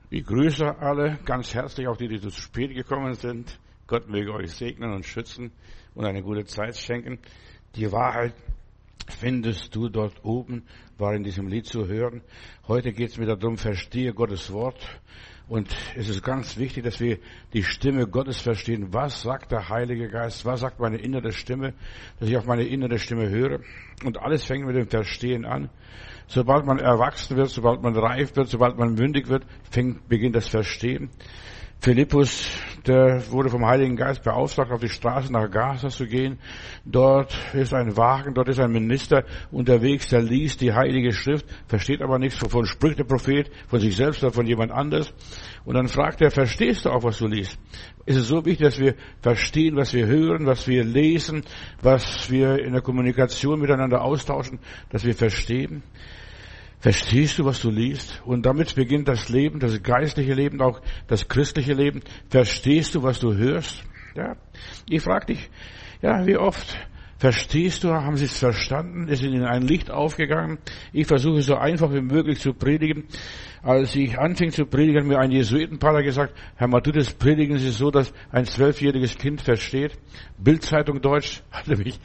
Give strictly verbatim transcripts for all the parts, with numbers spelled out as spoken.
Ich grüße alle ganz herzlich, auch die, die zu spät gekommen sind. Gott möge euch segnen und schützen und eine gute Zeit schenken. Die Wahrheit findest du dort oben, war in diesem Lied zu hören. Heute geht es mir darum, verstehe Gottes Wort. Und es ist ganz wichtig, dass wir die Stimme Gottes verstehen. Was sagt der Heilige Geist? Was sagt meine innere Stimme? Dass ich auf meine innere Stimme höre. Und alles fängt mit dem Verstehen an. Sobald man erwachsen wird, sobald man reif wird, sobald man mündig wird, fängt, beginnt das Verstehen. Philippus, der wurde vom Heiligen Geist beauftragt, auf die Straße nach Gaza zu gehen. Dort ist ein Wagen, dort ist ein Minister unterwegs, der liest die Heilige Schrift, versteht aber nichts, wovon spricht der Prophet, von sich selbst oder von jemand anders. Und dann fragt er, verstehst du auch, was du liest? Es ist so wichtig, dass wir verstehen, was wir hören, was wir lesen, was wir in der Kommunikation miteinander austauschen, dass wir verstehen. Verstehst du, was du liest? Und damit beginnt das Leben, das geistliche Leben, auch das christliche Leben. Verstehst du, was du hörst? Ja. Ich frage dich, ja, wie oft verstehst du, haben sie es verstanden? Ist ihnen ein Licht aufgegangen? Ich versuche so einfach wie möglich zu predigen. Als ich anfing zu predigen, hat mir ein Jesuitenpater gesagt, Herr Matthäus, predigen Sie so, dass ein zwölfjähriges Kind versteht. Bildzeitung Deutsch hat er mich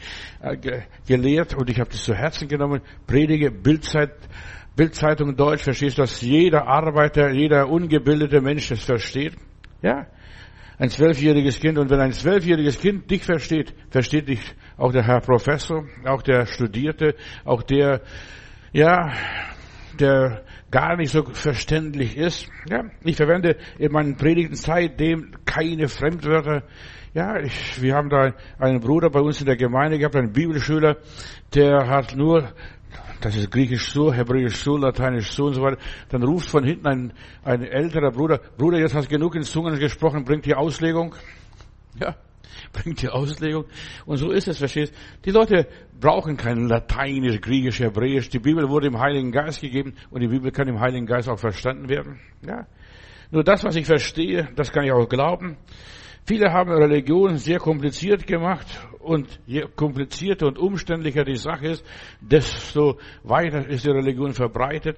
gelehrt und ich habe das zu Herzen genommen. Predige Bildzeit. Bildzeitung Deutsch, verstehst du, dass jeder Arbeiter, jeder ungebildete Mensch das versteht? Ja, ein zwölfjähriges Kind. Und wenn ein zwölfjähriges Kind dich versteht, versteht dich auch der Herr Professor, auch der Studierte, auch der, ja, der gar nicht so verständlich ist. Ja, ich verwende in meinen Predigten seitdem keine Fremdwörter. Ja, ich, wir haben da einen Bruder bei uns in der Gemeinde gehabt, einen Bibelschüler, der hat nur, das ist Griechisch so, Hebräisch so, Lateinisch so und so weiter. Dann ruft von hinten ein, ein älterer Bruder, Bruder, jetzt hast du genug in Zungen gesprochen, bringt die Auslegung. Ja, bringt die Auslegung. Und so ist es, verstehst du? Die Leute brauchen kein Lateinisch, Griechisch, Hebräisch. Die Bibel wurde im Heiligen Geist gegeben und die Bibel kann im Heiligen Geist auch verstanden werden. Ja. Nur das, was ich verstehe, das kann ich auch glauben. Viele haben Religion sehr kompliziert gemacht und je komplizierter und umständlicher die Sache ist, desto weiter ist die Religion verbreitet.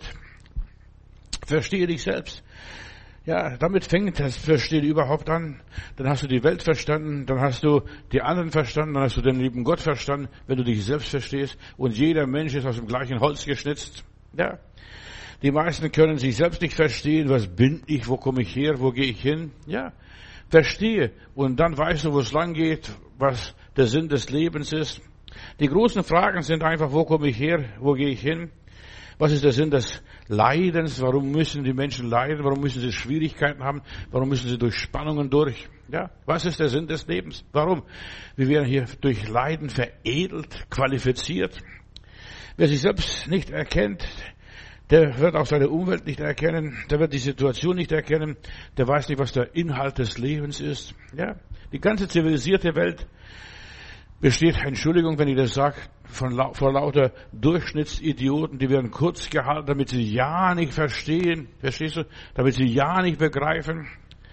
Verstehe dich selbst. Ja, damit fängt das Verstehen überhaupt an. Dann hast du die Welt verstanden, dann hast du die anderen verstanden, dann hast du den lieben Gott verstanden, wenn du dich selbst verstehst. Und jeder Mensch ist aus dem gleichen Holz geschnitzt. Ja. Die meisten können sich selbst nicht verstehen. Was bin ich? Wo komme ich her? Wo gehe ich hin? Ja. Verstehe. Und dann weißt du, wo es lang geht, was der Sinn des Lebens ist. Die großen Fragen sind einfach, wo komme ich her? Wo gehe ich hin? Was ist der Sinn des Leidens? Warum müssen die Menschen leiden? Warum müssen sie Schwierigkeiten haben? Warum müssen sie durch Spannungen durch? Ja, was ist der Sinn des Lebens? Warum? Wir werden hier durch Leiden veredelt, qualifiziert. Wer sich selbst nicht erkennt, der wird auch seine Umwelt nicht erkennen, der wird die Situation nicht erkennen, der weiß nicht, was der Inhalt des Lebens ist. Ja, die ganze zivilisierte Welt besteht, Entschuldigung, wenn ich das sage, von vor lauter Durchschnittsidioten, die werden kurz gehalten, damit sie ja nicht verstehen, verstehst du, damit sie ja nicht begreifen.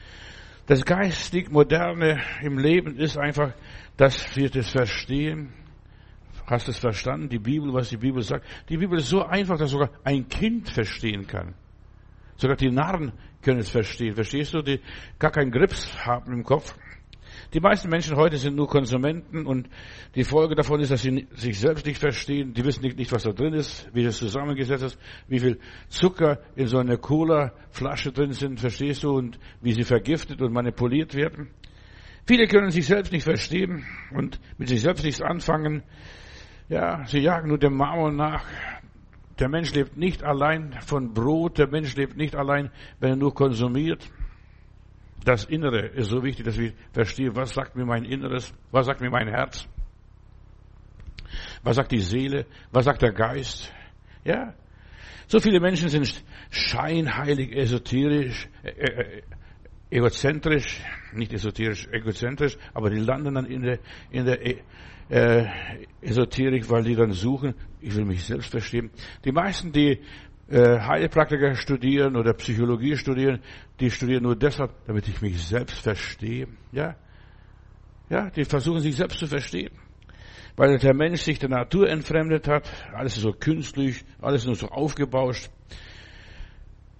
Das geistig Moderne im Leben ist einfach, dass wir das verstehen. Hast du es verstanden? Die Bibel, was die Bibel sagt. Die Bibel ist so einfach, dass sogar ein Kind verstehen kann. Sogar die Narren können es verstehen. Verstehst du? Die gar keinen Grips haben im Kopf. Die meisten Menschen heute sind nur Konsumenten und die Folge davon ist, dass sie sich selbst nicht verstehen. Die wissen nicht, was da drin ist, wie das zusammengesetzt ist, wie viel Zucker in so einer Cola-Flasche drin sind, verstehst du? Und wie sie vergiftet und manipuliert werden. Viele können sich selbst nicht verstehen und mit sich selbst nichts anfangen. Ja, sie jagen nur dem Mammon nach. Der Mensch lebt nicht allein von Brot. Der Mensch lebt nicht allein, wenn er nur konsumiert. Das Innere ist so wichtig, dass wir verstehen, was sagt mir mein Inneres, was sagt mir mein Herz, was sagt die Seele, was sagt der Geist. Ja, so viele Menschen sind scheinheilig, esoterisch, äh, äh, egozentrisch, nicht esoterisch, egozentrisch, aber die landen dann in der, in der äh, Esoterik, weil die dann suchen, ich will mich selbst verstehen. Die meisten, die äh, Heilpraktiker studieren oder Psychologie studieren, die studieren nur deshalb, damit ich mich selbst verstehe. Ja, ja, die versuchen sich selbst zu verstehen. Weil der Mensch sich der Natur entfremdet hat, alles ist so künstlich, alles nur so aufgebauscht.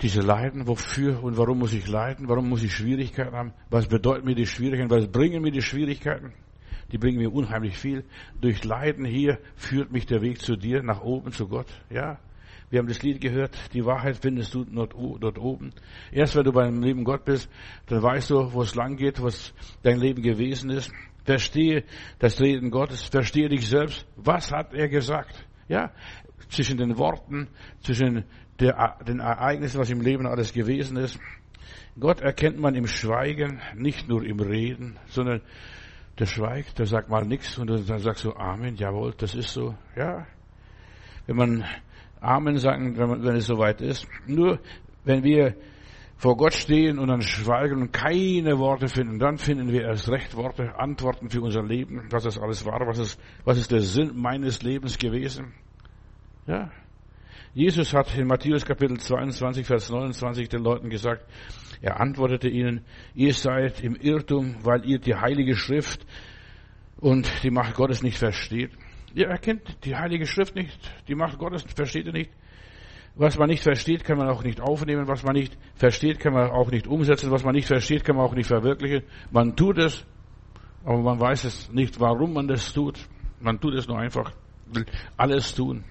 diese Leiden, wofür und warum muss ich leiden? Warum muss ich Schwierigkeiten haben? Was bedeuten mir die Schwierigkeiten? Was bringen mir die Schwierigkeiten? Die bringen mir unheimlich viel. Durch Leiden hier führt mich der Weg zu dir, nach oben, zu Gott. Ja, wir haben das Lied gehört, die Wahrheit findest du dort oben. Erst wenn du beim lieben Gott bist, dann weißt du, wo es lang geht, was dein Leben gewesen ist. Verstehe das Reden Gottes, verstehe dich selbst. Was hat er gesagt? Ja, zwischen den Worten, zwischen der, den Ereignissen, was im Leben alles gewesen ist. Gott erkennt man im Schweigen, nicht nur im Reden, sondern der schweigt, der sagt mal nichts und dann sagst du Amen, jawohl, das ist so. Ja, wenn man Amen sagen, wenn, man, wenn es soweit ist. Nur wenn wir vor Gott stehen und dann schweigen und keine Worte finden, dann finden wir erst recht Worte, Antworten für unser Leben, was das alles war, was ist, was ist der Sinn meines Lebens gewesen. Ja, Jesus hat in Matthäus Kapitel zweiundzwanzig, Vers neunundzwanzig den Leuten gesagt, er antwortete ihnen, ihr seid im Irrtum, weil ihr die Heilige Schrift und die Macht Gottes nicht versteht. Ihr erkennt die Heilige Schrift nicht, die Macht Gottes versteht ihr nicht. Was man nicht versteht, kann man auch nicht aufnehmen. Was man nicht versteht, kann man auch nicht umsetzen. Was man nicht versteht, kann man auch nicht verwirklichen. Man tut es, aber man weiß es nicht, warum man das tut. Man tut es nur einfach, will alles tun.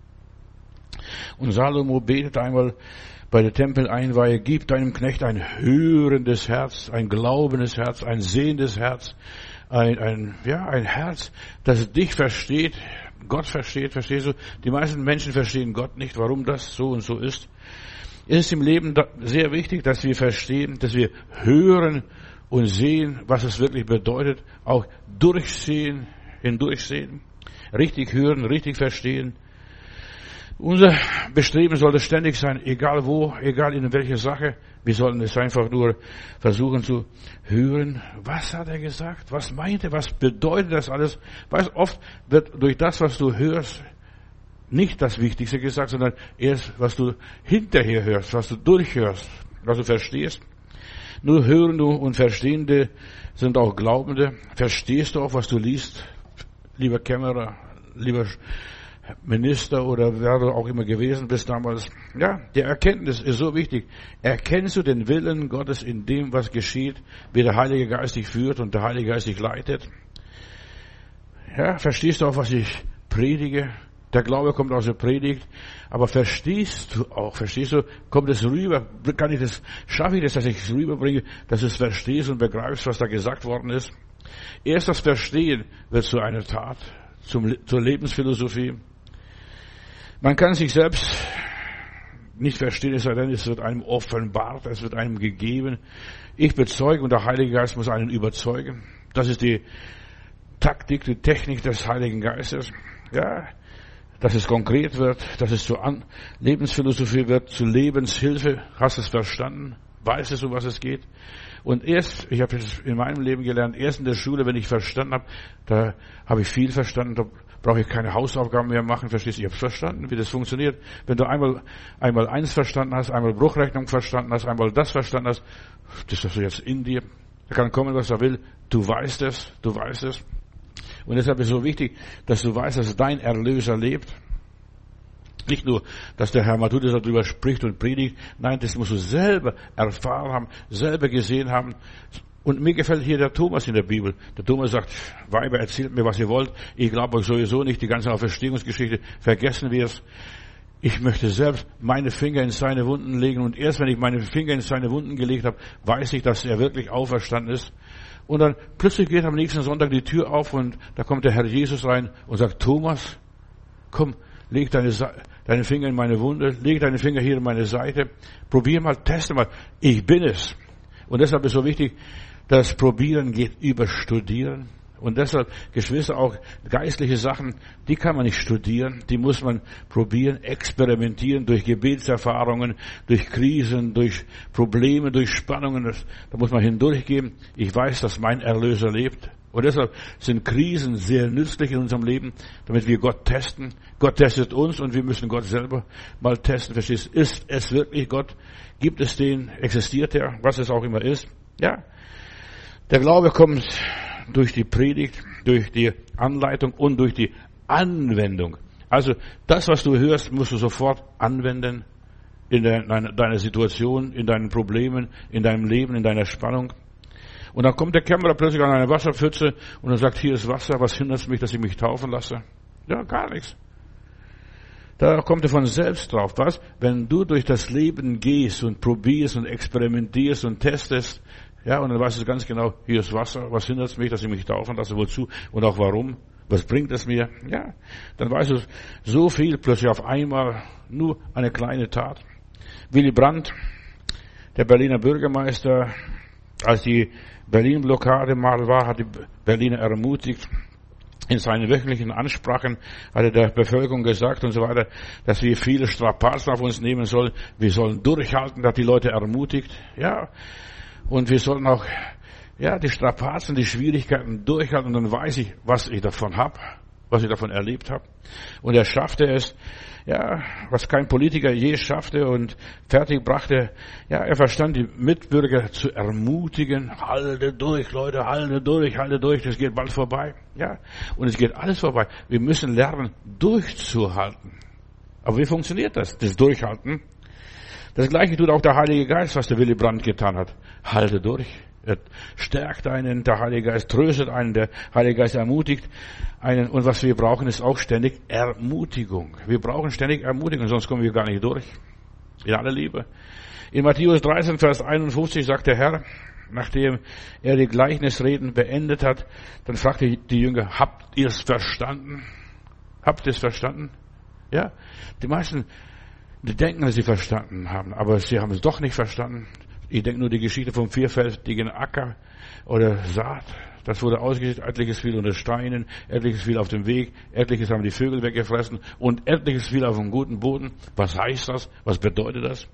Und Salomo betet einmal bei der Tempeleinweihe, gib deinem Knecht ein hörendes Herz, ein glaubendes Herz, ein sehendes Herz, ein, ein, ja, ein Herz, das dich versteht, Gott versteht, verstehst du? Die meisten Menschen verstehen Gott nicht, warum das so und so ist. Es ist im Leben sehr wichtig, dass wir verstehen, dass wir hören und sehen, was es wirklich bedeutet, auch durchsehen, hindurchsehen, richtig hören, richtig verstehen. Unser Bestreben sollte ständig sein, egal wo, egal in welcher Sache. Wir sollten es einfach nur versuchen zu hören. Was hat er gesagt? Was meint er? Was bedeutet das alles? Weißt, oft wird durch das, was du hörst, nicht das Wichtigste gesagt, sondern erst, was du hinterher hörst, was du durchhörst, was du verstehst. Nur Hörende und Verstehende sind auch Glaubende. Verstehst du auch, was du liest? Lieber Kämmerer, lieber Minister oder wer du auch immer gewesen bist damals. Ja, die Erkenntnis ist so wichtig. Erkennst du den Willen Gottes in dem, was geschieht, wie der Heilige Geist dich führt und der Heilige Geist dich leitet? Ja, verstehst du auch, was ich predige? Der Glaube kommt aus der Predigt, aber verstehst du auch, verstehst du, kommt es rüber, kann ich das, schaffe ich das, dass ich es rüberbringe, dass du es verstehst und begreifst, was da gesagt worden ist? Erst das Verstehen wird zu einer Tat, zum, zur Lebensphilosophie. Man kann sich selbst nicht verstehen, es sei denn, es wird einem offenbart, es wird einem gegeben. Ich bezeuge und der Heilige Geist muss einen überzeugen. Das ist die Taktik, die Technik des Heiligen Geistes. Ja, dass es konkret wird, dass es zur An- Lebensphilosophie wird, zu Lebenshilfe. Hast du es verstanden? Weißt du, um was es geht? Und erst, ich habe es in meinem Leben gelernt, erst in der Schule, wenn ich verstanden habe, da habe ich viel verstanden, da brauche ich keine Hausaufgaben mehr machen, verstehst du? Ich habe verstanden, wie das funktioniert. Wenn du einmal einmal eins verstanden hast, einmal Bruchrechnung verstanden hast, einmal das verstanden hast, das hast du jetzt in dir. Da kann kommen, was er will. Du weißt es, du weißt es. Und deshalb ist es so wichtig, dass du weißt, dass dein Erlöser lebt. Nicht nur, dass der Herr Matthäus darüber spricht und predigt. Nein, das musst du selber erfahren haben, selber gesehen haben. Und mir gefällt hier der Thomas in der Bibel. Der Thomas sagt, Weiber, erzählt mir, was ihr wollt. Ich glaube euch sowieso nicht, die ganze Auferstehungsgeschichte. Vergessen wir es. Ich möchte selbst meine Finger in seine Wunden legen. Und erst wenn ich meine Finger in seine Wunden gelegt habe, weiß ich, dass er wirklich auferstanden ist. Und dann plötzlich geht am nächsten Sonntag die Tür auf und da kommt der Herr Jesus rein und sagt, Thomas, komm, leg deine, deine Finger in meine Wunde, leg deine Finger hier in meine Seite, probier mal, teste mal, ich bin es. Und deshalb ist so wichtig, das Probieren geht über Studieren. Und deshalb, Geschwister, auch geistliche Sachen, die kann man nicht studieren, die muss man probieren, experimentieren durch Gebetserfahrungen, durch Krisen, durch Probleme, durch Spannungen. Das, da muss man hindurchgehen. Ich weiß, dass mein Erlöser lebt. Und deshalb sind Krisen sehr nützlich in unserem Leben, damit wir Gott testen. Gott testet uns und wir müssen Gott selber mal testen. Verstehst du? Ist es wirklich Gott? Gibt es den? Existiert er? Was es auch immer ist? Ja. Der Glaube kommt durch die Predigt, durch die Anleitung und durch die Anwendung. Also das, was du hörst, musst du sofort anwenden. in deiner, deiner Situation, in deinen Problemen, in deinem Leben, in deiner Spannung. Und dann kommt der Kämmerer plötzlich an eine Wasserpfütze und er sagt, hier ist Wasser, was hindert mich, dass ich mich taufen lasse? Ja, gar nichts. Da kommt er von selbst drauf. Was? Wenn du durch das Leben gehst und probierst und experimentierst und testest, ja, und dann weißt du ganz genau, hier ist Wasser, was hindert mich, dass ich mich taufen lasse, wozu und auch warum? Was bringt es mir? Ja, dann weißt du so viel plötzlich auf einmal, nur eine kleine Tat. Willy Brandt, der Berliner Bürgermeister, als die Berlin-Blockade mal war, hat die Berliner ermutigt, in seinen wöchentlichen Ansprachen hat er der Bevölkerung gesagt und so weiter, dass wir viele Strapazen auf uns nehmen sollen. Wir sollen durchhalten, hat die Leute ermutigt. Ja, und wir sollen auch, ja, die Strapazen, die Schwierigkeiten durchhalten. Und dann weiß ich, was ich davon habe, was ich davon erlebt habe. Und er schaffte es, ja, was kein Politiker je schaffte und fertig brachte. Ja, er verstand die Mitbürger zu ermutigen. Halte durch, Leute, halte durch, halte durch, das geht bald vorbei. Ja, und es geht alles vorbei. Wir müssen lernen, durchzuhalten. Aber wie funktioniert das, das Durchhalten? Das Gleiche tut auch der Heilige Geist, was der Willy Brandt getan hat. Halte durch. Er stärkt einen, der Heilige Geist tröstet einen, der Heilige Geist ermutigt einen. Und was wir brauchen, ist auch ständig Ermutigung. Wir brauchen ständig Ermutigung, sonst kommen wir gar nicht durch. In aller Liebe. In Matthäus dreizehn, Vers einundfünfzig sagt der Herr, nachdem er die Gleichnisreden beendet hat, dann fragte die Jünger, habt ihr es verstanden? Habt ihr es verstanden? Ja, die meisten, die denken, dass sie verstanden haben, aber sie haben es doch nicht verstanden. Ich denke nur die Geschichte vom vierfältigen Acker oder Saat. Das wurde ausgesät, etliches fiel unter Steinen, etliches fiel auf dem Weg, etliches haben die Vögel weggefressen und etliches fiel auf einen guten Boden. Was heißt das? Was bedeutet das?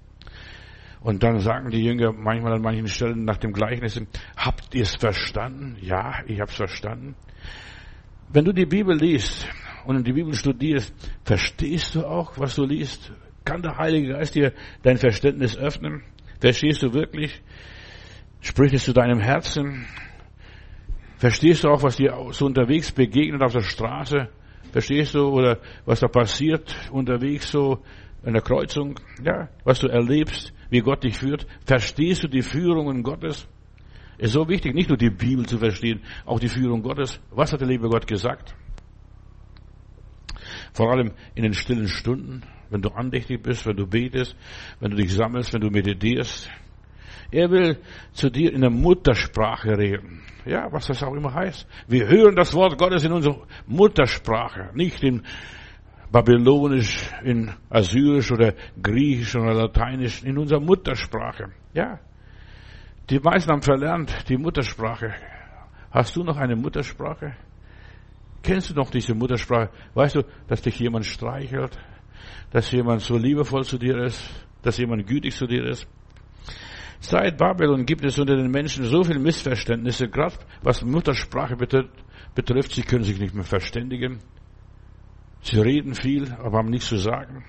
Und dann sagen die Jünger manchmal an manchen Stellen nach dem Gleichnis, habt ihr es verstanden? Ja, ich habe es verstanden. Wenn du die Bibel liest und die Bibel studierst, verstehst du auch, was du liest? Kann der Heilige Geist dir dein Verständnis öffnen? Verstehst du wirklich? Spricht es zu deinem Herzen? Verstehst du auch, was dir so unterwegs begegnet auf der Straße? Verstehst du, oder was da passiert unterwegs so in der Kreuzung? Ja, was du erlebst, wie Gott dich führt? Verstehst du die Führungen Gottes? Ist so wichtig, nicht nur die Bibel zu verstehen, auch die Führung Gottes. Was hat der liebe Gott gesagt? Vor allem in den stillen Stunden, wenn du andächtig bist, wenn du betest, wenn du dich sammelst, wenn du meditierst. Er will zu dir in der Muttersprache reden. Ja, was das auch immer heißt. Wir hören das Wort Gottes in unserer Muttersprache, nicht in Babylonisch, in Assyrisch oder Griechisch oder Lateinisch, in unserer Muttersprache. Ja, die meisten haben verlernt die Muttersprache. Hast du noch eine Muttersprache? Kennst du noch diese Muttersprache? Weißt du, dass dich jemand streichelt? Dass jemand so liebevoll zu dir ist? Dass jemand gütig zu dir ist? Seit Babylon gibt es unter den Menschen so viele Missverständnisse, gerade was Muttersprache betrifft. Sie können sich nicht mehr verständigen. Sie reden viel, aber haben nichts zu sagen.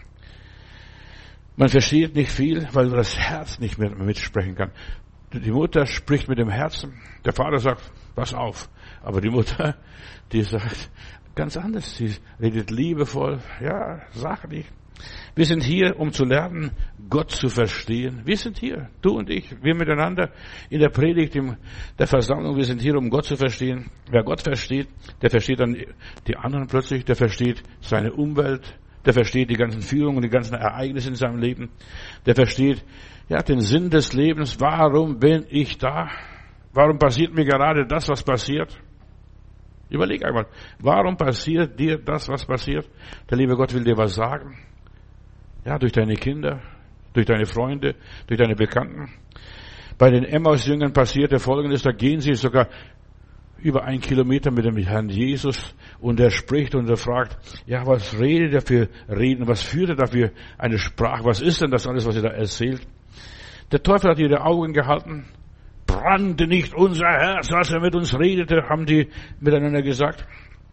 Man versteht nicht viel, weil das Herz nicht mehr mitsprechen kann. Die Mutter spricht mit dem Herzen. Der Vater sagt, pass auf. Aber die Mutter, die sagt ganz anders. Sie redet liebevoll. Ja, sachlich. Wir sind hier, um zu lernen, Gott zu verstehen. Wir sind hier, du und ich, wir miteinander in der Predigt, in der Versammlung. Wir sind hier, um Gott zu verstehen. Wer Gott versteht, der versteht dann die anderen plötzlich. Der versteht seine Umwelt. Der versteht die ganzen Führungen, die ganzen Ereignisse in seinem Leben. Der versteht, ja, den Sinn des Lebens. Warum bin ich da? Warum passiert mir gerade das, was passiert? Überleg einmal, warum passiert dir das, was passiert? Der liebe Gott will dir was sagen. Ja, durch deine Kinder, durch deine Freunde, durch deine Bekannten. Bei den Emmaus-Jüngern passierte Folgendes, da gehen sie sogar über einen Kilometer mit dem Herrn Jesus und er spricht und er fragt, ja, was redet er für Reden, was führt er da für eine Sprache, was ist denn das alles, was er da erzählt? Der Teufel hat ihre Augen gehalten, brannte nicht unser Herz, als er mit uns redete, haben die miteinander gesagt.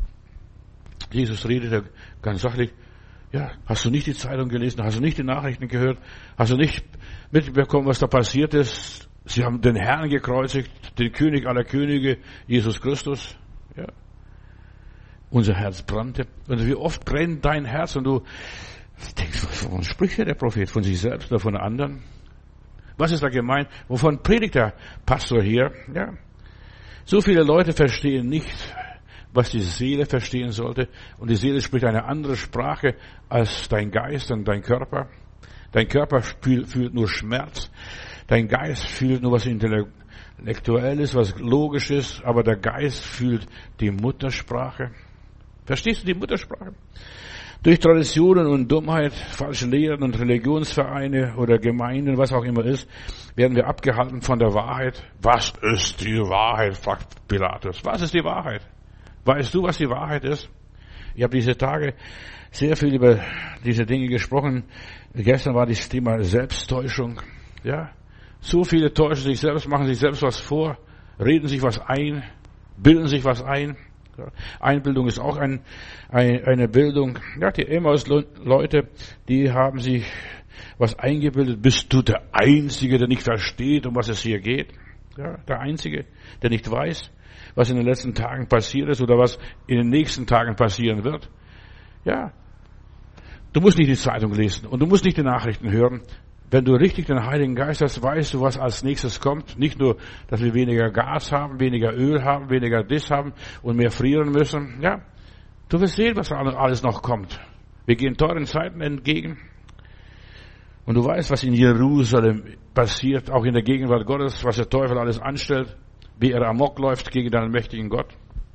Jesus redete ganz sachlich, ja, hast du nicht die Zeitung gelesen, hast du nicht die Nachrichten gehört, hast du nicht mitbekommen, was da passiert ist? Sie haben den Herrn gekreuzigt, den König aller Könige, Jesus Christus. Ja. Unser Herz brannte. Und wie oft brennt dein Herz und du Denkst du, wovon spricht hier der Prophet? Von sich selbst oder von anderen? Was ist da gemeint? Wovon predigt der Pastor hier? Ja. So viele Leute verstehen nicht, was die Seele verstehen sollte. Und die Seele spricht eine andere Sprache als dein Geist und dein Körper. Dein Körper fühlt, fühlt nur Schmerz. Dein Geist fühlt nur was Intellektuelles, was Logisches. Aber der Geist fühlt die Muttersprache. Verstehst du die Muttersprache? Durch Traditionen und Dummheit, falsche Lehren und Religionsvereine oder Gemeinden, was auch immer ist, werden wir abgehalten von der Wahrheit. Was ist die Wahrheit? Fragt Pilatus. Was ist die Wahrheit? Weißt du, was die Wahrheit ist? Ich habe diese Tage sehr viel über diese Dinge gesprochen. Gestern war das Thema Selbsttäuschung. Ja, so viele täuschen sich selbst, machen sich selbst was vor, reden sich was ein, bilden sich was ein. Einbildung ist auch ein, ein, eine Bildung. Ja, die Emmaus-Leute, die haben sich was eingebildet. Bist du der Einzige, der nicht versteht, um was es hier geht? Ja, der Einzige, der nicht weiß, was in den letzten Tagen passiert ist oder was in den nächsten Tagen passieren wird. Ja, du musst nicht die Zeitung lesen und du musst nicht die Nachrichten hören. Wenn du richtig den Heiligen Geist hast, weißt du, was als nächstes kommt. Nicht nur, dass wir weniger Gas haben, weniger Öl haben, weniger Dis haben und mehr frieren müssen. Ja, du wirst sehen, was alles noch kommt. Wir gehen teuren Zeiten entgegen. Und du weißt, was in Jerusalem passiert, auch in der Gegenwart Gottes, was der Teufel alles anstellt, wie er amok läuft gegen den mächtigen Gott.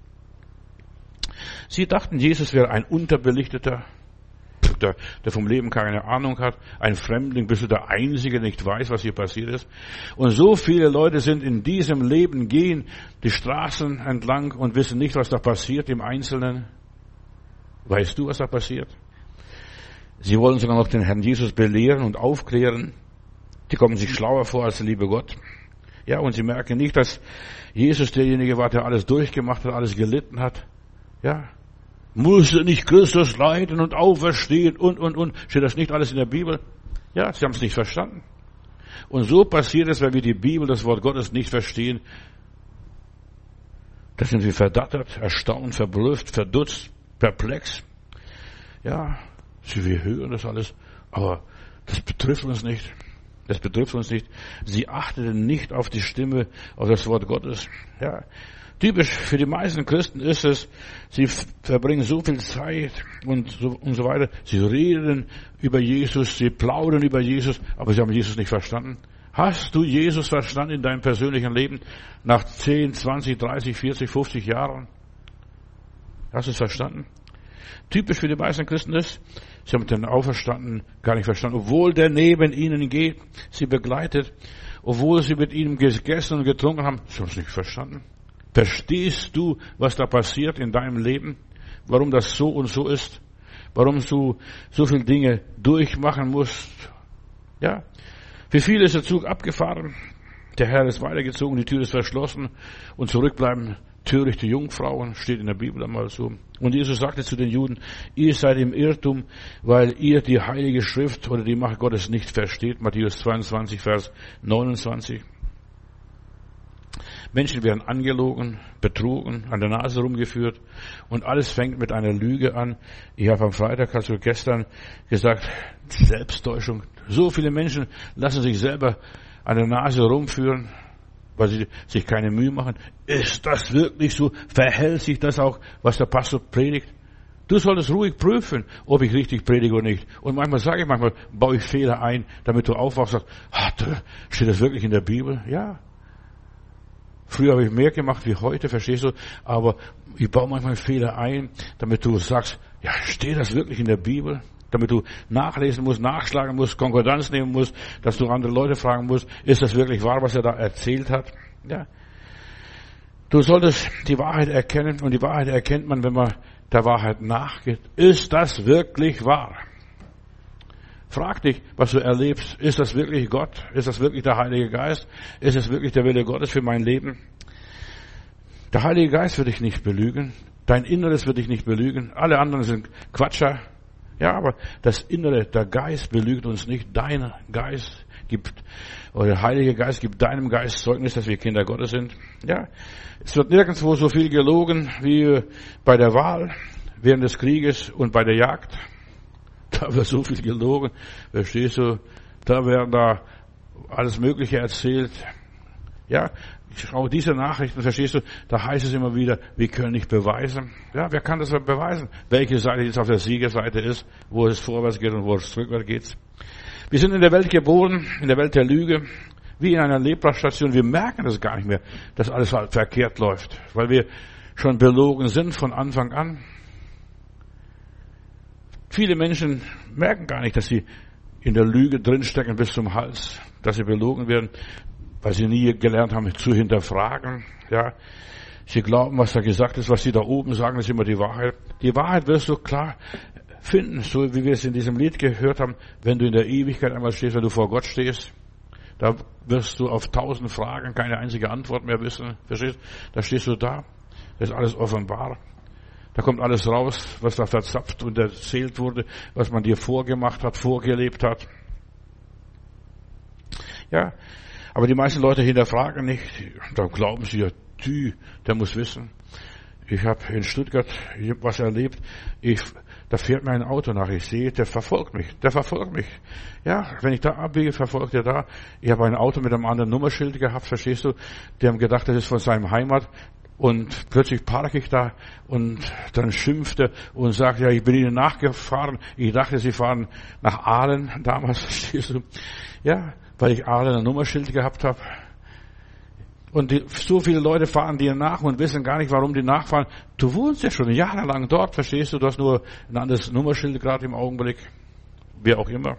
Sie dachten, Jesus wäre ein Unterbelichteter, Der, der vom Leben keine Ahnung hat, ein Fremdling, bist du der Einzige, der nicht weiß, was hier passiert ist. Und so viele Leute sind in diesem Leben, gehen die Straßen entlang und wissen nicht, was da passiert im Einzelnen. Weißt du, was da passiert? Sie wollen sogar noch den Herrn Jesus belehren und aufklären. Die kommen sich schlauer vor als der liebe Gott. Ja, und sie merken nicht, dass Jesus derjenige war, der alles durchgemacht hat, alles gelitten hat. Ja, musste nicht Christus leiden und auferstehen und, und, und. Steht das nicht alles in der Bibel? Ja, sie haben es nicht verstanden. Und so passiert es, wenn wir die Bibel, das Wort Gottes nicht verstehen. Da sind wir verdattert, erstaunt, verblüfft, verdutzt, perplex. Ja, wir hören das alles, aber das betrifft uns nicht. Das betrifft uns nicht. Sie achteten nicht auf die Stimme, auf das Wort Gottes. Ja. Typisch für die meisten Christen ist es, sie verbringen so viel Zeit und so, und so weiter. Sie reden über Jesus, sie plaudern über Jesus, aber sie haben Jesus nicht verstanden. Hast du Jesus verstanden in deinem persönlichen Leben nach zehn, zwanzig, dreißig, vierzig, fünfzig Jahren? Hast du es verstanden? Typisch für die meisten Christen ist, sie haben den Auferstandenen gar nicht verstanden, obwohl der neben ihnen geht, sie begleitet, obwohl sie mit ihm gegessen und getrunken haben, sie haben es nicht verstanden. Verstehst du, was da passiert in deinem Leben? Warum das so und so ist? Warum du so viele Dinge durchmachen musst? Ja. Für viele ist der Zug abgefahren. Der Herr ist weitergezogen, die Tür ist verschlossen und zurückbleiben törichte Jungfrauen, steht in der Bibel einmal so. Und Jesus sagte zu den Juden, ihr seid im Irrtum, weil ihr die Heilige Schrift oder die Macht Gottes nicht versteht. Matthäus zweiundzwanzig, Vers neunundzwanzig. Menschen werden angelogen, betrogen, an der Nase rumgeführt und alles fängt mit einer Lüge an. Ich habe am Freitag, also gestern, gesagt, Selbsttäuschung. So viele Menschen lassen sich selber an der Nase rumführen, weil sie sich keine Mühe machen. Ist das wirklich so? Verhält sich das auch, was der Pastor predigt? Du solltest ruhig prüfen, ob ich richtig predige oder nicht. Und manchmal sage ich, manchmal baue ich Fehler ein, damit du aufwachst und sagst, steht das wirklich in der Bibel? Ja. Früher habe ich mehr gemacht wie heute, verstehst du? Aber ich baue manchmal Fehler ein, damit du sagst, ja, steht das wirklich in der Bibel? Damit du nachlesen musst, nachschlagen musst, Konkordanz nehmen musst, dass du andere Leute fragen musst, ist das wirklich wahr, was er da erzählt hat? Ja. Du solltest die Wahrheit erkennen und die Wahrheit erkennt man, wenn man der Wahrheit nachgeht. Ist das wirklich wahr? Frag dich, was du erlebst. Ist das wirklich Gott? Ist das wirklich der Heilige Geist? Ist es wirklich der Wille Gottes für mein Leben? Der Heilige Geist wird dich nicht belügen. Dein Inneres wird dich nicht belügen. Alle anderen sind Quatscher. Ja, aber das Innere, der Geist belügt uns nicht. Dein Geist gibt, oder der Heilige Geist gibt deinem Geist Zeugnis, dass wir Kinder Gottes sind. Ja, es wird nirgendwo so viel gelogen wie bei der Wahl, während des Krieges und bei der Jagd. Da wird so viel gelogen. Verstehst du? Da werden da alles Mögliche erzählt. Ja, ich schaue diese Nachrichten, verstehst du? Da heißt es immer wieder, wir können nicht beweisen. Ja, wer kann das beweisen? Welche Seite jetzt auf der Siegerseite ist, wo es vorwärts geht und wo es rückwärts geht. Wir sind in der Welt geboren, in der Welt der Lüge, wie in einer Leprastation. Wir merken das gar nicht mehr, dass alles halt verkehrt läuft, weil wir schon belogen sind von Anfang an. Viele Menschen merken gar nicht, dass sie in der Lüge drinstecken bis zum Hals, dass sie belogen werden, weil sie nie gelernt haben zu hinterfragen. Ja, sie glauben, was da gesagt ist, was sie da oben sagen, ist immer die Wahrheit. Die Wahrheit wirst du klar finden, so wie wir es in diesem Lied gehört haben, wenn du in der Ewigkeit einmal stehst, wenn du vor Gott stehst. Da wirst du auf tausend Fragen keine einzige Antwort mehr wissen. Verstehst? Da stehst du da. Das ist alles offenbar. Da kommt alles raus, was da verzapft und erzählt wurde, was man dir vorgemacht hat, vorgelebt hat. Ja, aber die meisten Leute hinterfragen nicht. Da glauben sie ja, die, der muss wissen. Ich habe in Stuttgart was erlebt. Ich, da fährt mir ein Auto nach. Ich sehe, der verfolgt mich. Der verfolgt mich. Ja, wenn ich da abbiege, verfolgt er da. Ich habe ein Auto mit einem anderen Nummerschild gehabt, verstehst du? Die haben gedacht, das ist von seinem Heimat. Und plötzlich parke ich da und dann schimpft er und sagt, ja, ich bin Ihnen nachgefahren. Ich dachte, Sie fahren nach Aalen damals, verstehst du? Ja, weil ich Aalen ein Nummerschild gehabt habe. Und die, so viele Leute fahren dir nach und wissen gar nicht, warum die nachfahren. Du wohnst ja schon jahrelang dort, verstehst du? Du hast nur ein anderes Nummerschild gerade im Augenblick. Wie auch immer.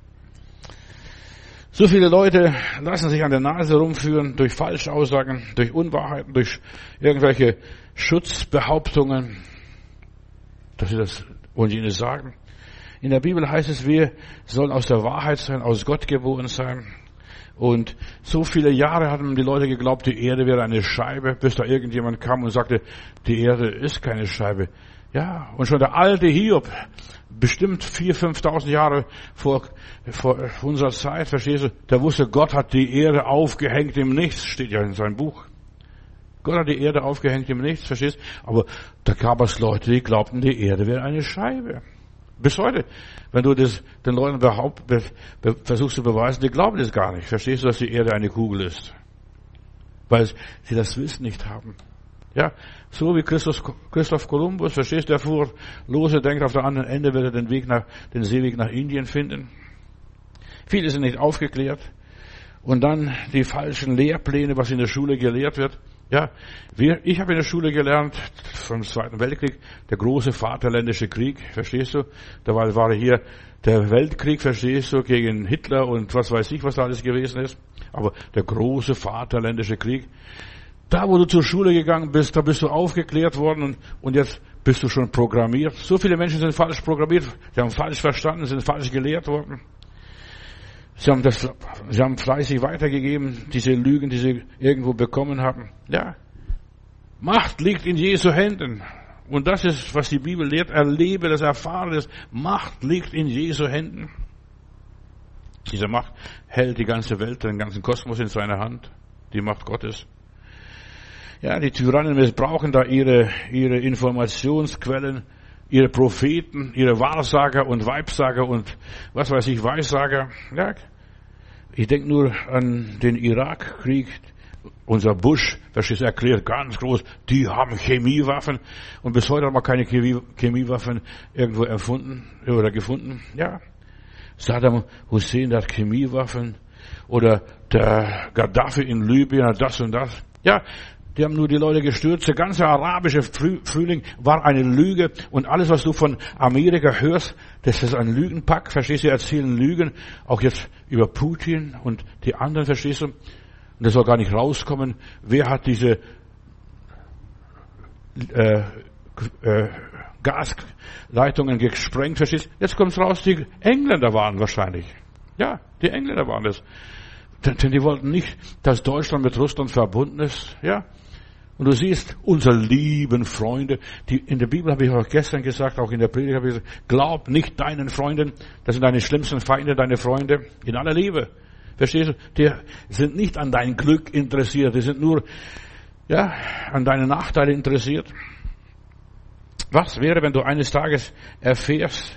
So viele Leute lassen sich an der Nase rumführen durch Falschaussagen, durch Unwahrheiten, durch irgendwelche Schutzbehauptungen, dass sie das und jenes sagen. In der Bibel heißt es, wir sollen aus der Wahrheit sein, aus Gott geboren sein. Und so viele Jahre hatten die Leute geglaubt, die Erde wäre eine Scheibe, bis da irgendjemand kam und sagte, die Erde ist keine Scheibe. Ja, und schon der alte Hiob, bestimmt viertausend, fünftausend Jahre vor, vor unserer Zeit, verstehst du, der wusste, Gott hat die Erde aufgehängt im Nichts, steht ja in seinem Buch. Gott hat die Erde aufgehängt im Nichts, verstehst du? Aber da gab es Leute, die glaubten, die Erde wäre eine Scheibe. Bis heute, wenn du das den Leuten behaupt, be, be, versuchst zu beweisen, die glauben das gar nicht. Verstehst du, dass die Erde eine Kugel ist? Weil sie das Wissen nicht haben. Ja, so wie Christus, Christoph Kolumbus, verstehst du, der fuhr los, er denkt, auf der anderen Ende wird er den Weg nach, den Seeweg nach Indien finden. Viele sind nicht aufgeklärt. Und dann die falschen Lehrpläne, was in der Schule gelehrt wird. Ja, wir, ich habe in der Schule gelernt, vom Zweiten Weltkrieg, der große Vaterländische Krieg, verstehst du? Da war, war hier der Weltkrieg, verstehst du, gegen Hitler und was weiß ich, was da alles gewesen ist. Aber der große Vaterländische Krieg, da wo du zur Schule gegangen bist, da bist du aufgeklärt worden und, und jetzt bist du schon programmiert. So viele Menschen sind falsch programmiert, sie haben falsch verstanden, sind falsch gelehrt worden. Sie haben das, sie haben fleißig weitergegeben, diese Lügen, die sie irgendwo bekommen haben. Ja. Macht liegt in Jesu Händen. Und das ist, was die Bibel lehrt. Erlebe das, erfahre das. Macht liegt in Jesu Händen. Diese Macht hält die ganze Welt, den ganzen Kosmos in seiner Hand. Die Macht Gottes. Ja, die Tyrannen missbrauchen da ihre, ihre Informationsquellen, ihre Propheten, ihre Wahrsager und Weibsager und was weiß ich, Weissager. Ja, ich denke nur an den Irakkrieg. Unser Bush, verstehst du, erklärt ganz groß, die haben Chemiewaffen und bis heute haben wir keine Chemie, Chemiewaffen irgendwo erfunden oder gefunden. Ja, Saddam Hussein hat Chemiewaffen oder der Gaddafi in Libyen hat das und das. Ja, die haben nur die Leute gestürzt. Der ganze arabische Frühling war eine Lüge. Und alles, was du von Amerika hörst, das ist ein Lügenpack. Verstehst du? Sie erzählen Lügen. Auch jetzt über Putin und die anderen, verstehst du? Und das soll gar nicht rauskommen. Wer hat diese äh, äh, Gasleitungen gesprengt? Verstehst du? Jetzt kommt's raus, die Engländer waren wahrscheinlich. Ja, die Engländer waren das. Denn die wollten nicht, dass Deutschland mit Russland verbunden ist. Ja. Und du siehst, unsere lieben Freunde, die in der Bibel habe ich auch gestern gesagt, auch in der Predigt habe ich gesagt, glaub nicht deinen Freunden, das sind deine schlimmsten Feinde, deine Freunde, in aller Liebe. Verstehst du? Die sind nicht an dein Glück interessiert, die sind nur, ja, an deine Nachteile interessiert. Was wäre, wenn du eines Tages erfährst,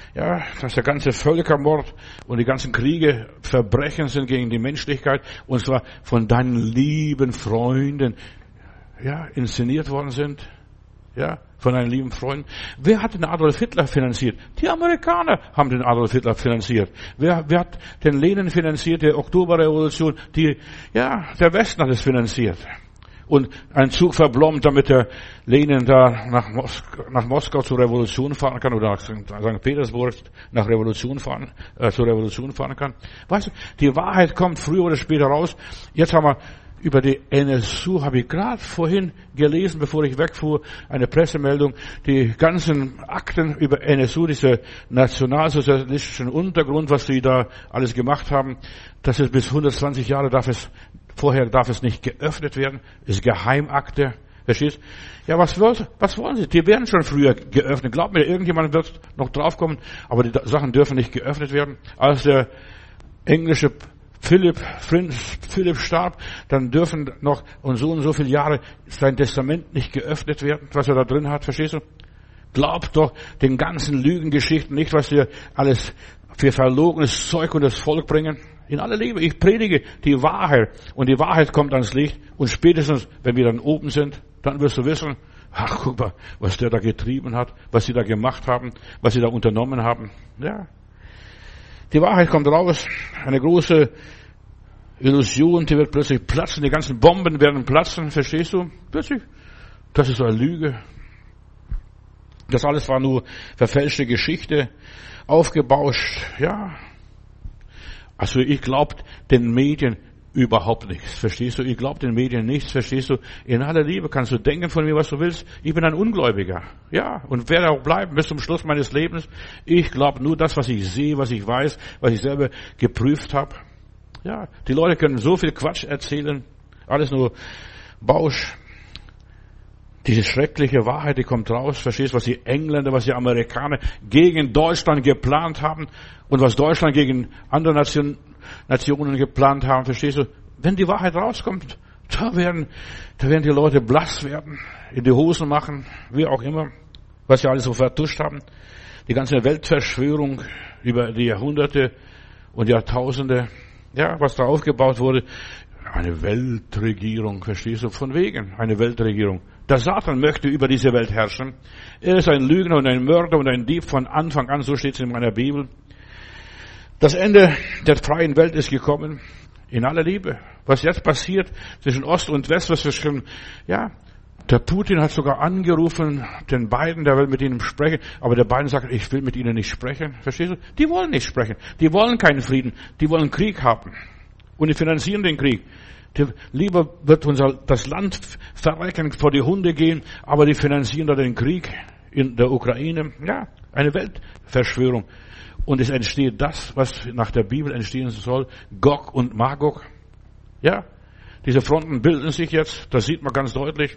ja, dass der ganze Völkermord und die ganzen Kriege Verbrechen sind gegen die Menschlichkeit, und zwar von deinen lieben Freunden, ja, inszeniert worden sind. Ja, von deinen lieben Freunden. Wer hat den Adolf Hitler finanziert? Die Amerikaner haben den Adolf Hitler finanziert. Wer, wer hat den Lenin finanziert, die Oktoberrevolution? Die, ja, der Westen hat es finanziert. Und ein Zug verblombt, damit der Lenin da nach, Mos- nach Moskau zur Revolution fahren kann oder nach Sankt Petersburg nach Revolution fahren, äh, zur Revolution fahren kann. Weißt du, die Wahrheit kommt früher oder später raus. Jetzt haben wir über die N S U, habe ich gerade vorhin gelesen, bevor ich wegfuhr, eine Pressemeldung, die ganzen Akten über N S U, diese nationalsozialistischen Untergrund, was sie da alles gemacht haben, das ist bis hundertzwanzig Jahre darf es, vorher darf es nicht geöffnet werden, ist Geheimakte. Verstehst? Ja, was, was wollen Sie? Die werden schon früher geöffnet. Glaubt mir, irgendjemand wird noch draufkommen, aber die Sachen dürfen nicht geöffnet werden. Als der englische Philipp, Prinz Philipp starb, dann dürfen noch und so und so viele Jahre sein Testament nicht geöffnet werden, was er da drin hat, verstehst du? Glaubt doch den ganzen Lügengeschichten nicht, was wir alles für verlogenes Zeug und das Volk bringen. In aller Liebe, ich predige die Wahrheit und die Wahrheit kommt ans Licht und spätestens, wenn wir dann oben sind, dann wirst du wissen, ach, guck mal, was der da getrieben hat, was sie da gemacht haben, was sie da unternommen haben. Ja. Die Wahrheit kommt raus, eine große Illusion, die wird plötzlich platzen, die ganzen Bomben werden platzen, verstehst du? Plötzlich, das ist eine Lüge. Das alles war nur verfälschte Geschichte, aufgebauscht, ja. Also ich glaube den Medien überhaupt nichts, verstehst du? Ich glaube den Medien nichts, verstehst du? In aller Liebe kannst du denken von mir, was du willst. Ich bin ein Ungläubiger, ja, und werde auch bleiben bis zum Schluss meines Lebens. Ich glaube nur das, was ich sehe, was ich weiß, was ich selber geprüft habe. Ja, die Leute können so viel Quatsch erzählen, alles nur Bausch. Diese schreckliche Wahrheit, die kommt raus, verstehst du, was die Engländer, was die Amerikaner gegen Deutschland geplant haben und was Deutschland gegen andere Nationen, Nationen geplant haben, verstehst du? Wenn die Wahrheit rauskommt, da werden, da werden die Leute blass werden, in die Hosen machen, wie auch immer, was sie alles so vertuscht haben. Die ganze Weltverschwörung über die Jahrhunderte und Jahrtausende, ja, was da aufgebaut wurde, eine Weltregierung, verstehst du, von wegen, eine Weltregierung. Der Satan möchte über diese Welt herrschen. Er ist ein Lügner und ein Mörder und ein Dieb von Anfang an, so steht es in meiner Bibel. Das Ende der freien Welt ist gekommen, in aller Liebe. Was jetzt passiert zwischen Ost und West, was wir schon, ja, der Putin hat sogar angerufen, den Biden, der will mit ihnen sprechen, aber der Biden sagt, ich will mit ihnen nicht sprechen, verstehst du? Die wollen nicht sprechen, die wollen keinen Frieden, die wollen Krieg haben. Und die finanzieren den Krieg. Die, lieber wird unser, das Land verrecken, vor die Hunde gehen, aber die finanzieren da den Krieg in der Ukraine. Ja, eine Weltverschwörung. Und es entsteht das, was nach der Bibel entstehen soll, Gog und Magog. Ja, diese Fronten bilden sich jetzt, das sieht man ganz deutlich.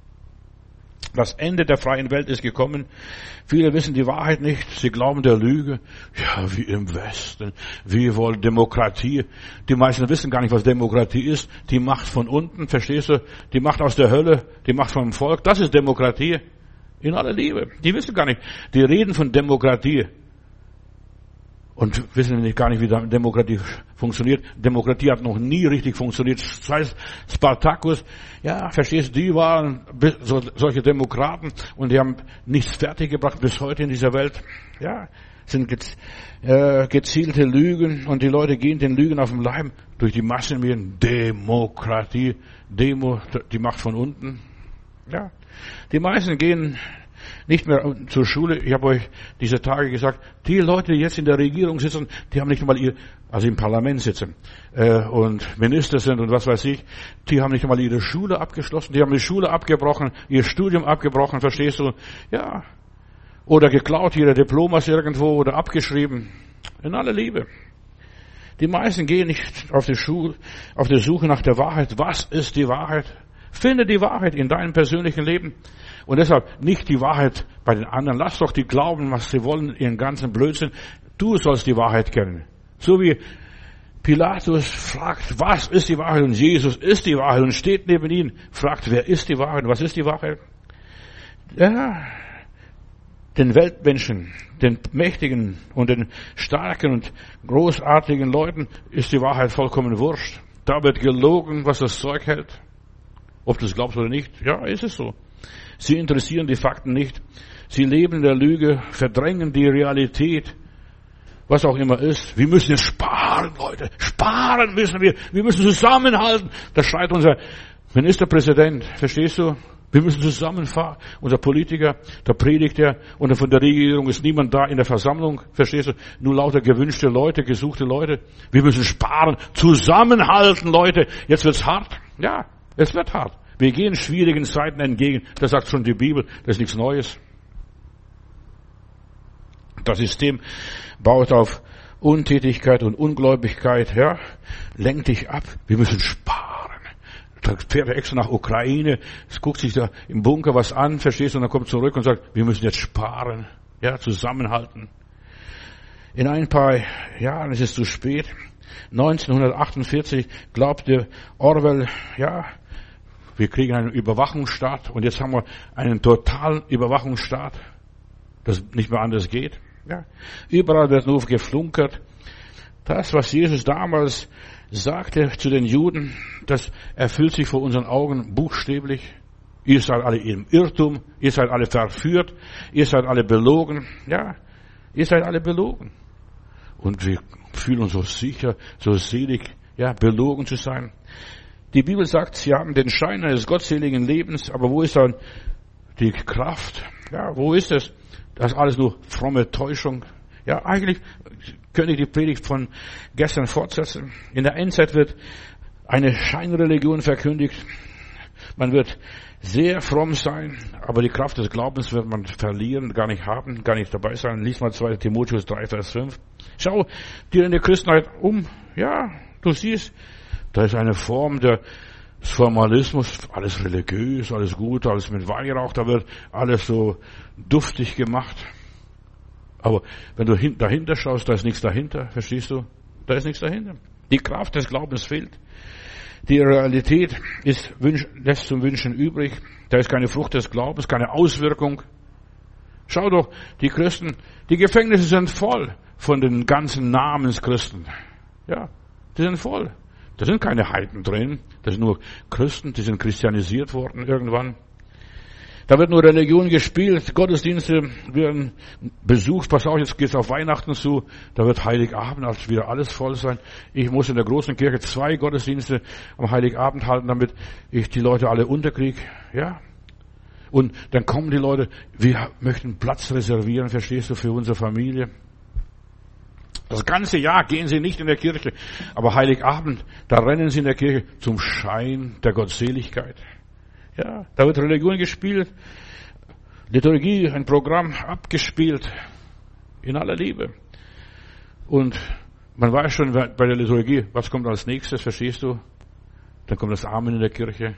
Das Ende der freien Welt ist gekommen. Viele wissen die Wahrheit nicht. Sie glauben der Lüge. Ja, wie im Westen. Wir wollen Demokratie. Die meisten wissen gar nicht, was Demokratie ist. Die Macht von unten, verstehst du? Die Macht aus der Hölle, die Macht vom Volk. Das ist Demokratie. In aller Liebe. Die wissen gar nicht. Die reden von Demokratie. Und wissen nicht gar nicht, wie Demokratie funktioniert. Demokratie hat noch nie richtig funktioniert. Das heißt, Spartacus, ja, verstehst du, die waren so, solche Demokraten und die haben nichts fertiggebracht bis heute in dieser Welt. Ja, sind gez, äh, gezielte Lügen und die Leute gehen den Lügen auf den Leim durch die Massenmedien. Demokratie, Demo, die Macht von unten. Ja, die meisten gehen nicht mehr zur Schule. Ich habe euch diese Tage gesagt, die Leute, die jetzt in der Regierung sitzen, die haben nicht einmal ihr, also im Parlament sitzen äh, und Minister sind und was weiß ich, die haben nicht einmal ihre Schule abgeschlossen, die haben die Schule abgebrochen, ihr Studium abgebrochen, verstehst du? Ja. Oder geklaut, ihre Diplomas irgendwo oder abgeschrieben. In aller Liebe. Die meisten gehen nicht auf die Schule, auf die Suche nach der Wahrheit. Was ist die Wahrheit? Finde die Wahrheit in deinem persönlichen Leben. Und deshalb nicht die Wahrheit bei den anderen. Lass doch die glauben, was sie wollen, ihren ganzen Blödsinn. Du sollst die Wahrheit kennen. So wie Pilatus fragt, was ist die Wahrheit? Und Jesus ist die Wahrheit und steht neben ihm, fragt, wer ist die Wahrheit? Was ist die Wahrheit? Ja, Den Weltmenschen, den Mächtigen und den starken und großartigen Leuten ist die Wahrheit vollkommen wurscht. Da wird gelogen, was das Zeug hält. Ob du es glaubst oder nicht, ja, ist es so. Sie interessieren die Fakten nicht. Sie leben in der Lüge, verdrängen die Realität, was auch immer ist. Wir müssen jetzt sparen, Leute. Sparen müssen wir. Wir müssen zusammenhalten. Das schreit unser Ministerpräsident. Verstehst du? Wir müssen zusammenfahren. Unser Politiker, da predigt er, und von der Regierung ist niemand da in der Versammlung. Verstehst du? Nur lauter gewünschte Leute, gesuchte Leute. Wir müssen sparen, zusammenhalten, Leute. Jetzt wird's hart. Ja, es wird hart. Wir gehen schwierigen Zeiten entgegen. Das sagt schon die Bibel. Das ist nichts Neues. Das System baut auf Untätigkeit und Ungläubigkeit. Ja, lenkt dich ab. Wir müssen sparen. Da fährt er extra nach Ukraine, es guckt sich da im Bunker was an, verstehst du, und dann kommt zurück und sagt, wir müssen jetzt sparen, ja, zusammenhalten. In ein paar Jahren ist es zu spät. neunzehnhundertachtundvierzig glaubte Orwell, ja, wir kriegen einen Überwachungsstaat, und jetzt haben wir einen totalen Überwachungsstaat, das nicht mehr anders geht. Ja. Überall wird nur geflunkert. Das, was Jesus damals sagte zu den Juden, das erfüllt sich vor unseren Augen buchstäblich. Ihr seid alle im Irrtum, ihr seid alle verführt, ihr seid alle belogen. Ja, ihr seid alle belogen. Und wir fühlen uns so sicher, so selig, ja, belogen zu sein. Die Bibel sagt, sie haben den Schein eines gottseligen Lebens, aber wo ist dann die Kraft? Ja, wo ist es? Das ist alles nur fromme Täuschung. Ja, eigentlich könnte ich die Predigt von gestern fortsetzen. In der Endzeit wird eine Scheinreligion verkündigt. Man wird sehr fromm sein, aber die Kraft des Glaubens wird man verlieren, gar nicht haben, gar nicht dabei sein. Lies mal zweiter Timotheus drei, Vers fünf. Schau dir in der Christenheit um. Ja, du siehst, da ist eine Form des Formalismus, alles religiös, alles gut, alles mit Weihrauch, da wird alles so duftig gemacht. Aber wenn du dahinter schaust, da ist nichts dahinter, verstehst du? Da ist nichts dahinter. Die Kraft des Glaubens fehlt. Die Realität ist, lässt zum Wünschen übrig. Da ist keine Frucht des Glaubens, keine Auswirkung. Schau doch, die Christen, die Gefängnisse sind voll von den ganzen Namenschristen. Ja, die sind voll. Da sind keine Heiden drin, das sind nur Christen, die sind christianisiert worden irgendwann. Da wird nur Religion gespielt, Gottesdienste werden besucht. Pass auf, jetzt geht's auf Weihnachten zu. Da wird Heiligabend, als wieder alles voll sein. Ich muss in der großen Kirche zwei Gottesdienste am Heiligabend halten, damit ich die Leute alle unterkriege. Ja. Und dann kommen die Leute, wir möchten Platz reservieren, verstehst du, für unsere Familie. Das ganze Jahr gehen sie nicht in der Kirche. Aber Heiligabend, da rennen sie in der Kirche zum Schein der Gottseligkeit. Ja, da wird Religion gespielt, Liturgie, ein Programm abgespielt, in aller Liebe. Und man weiß schon bei der Liturgie, was kommt als nächstes, verstehst du? Dann kommt das Amen in der Kirche.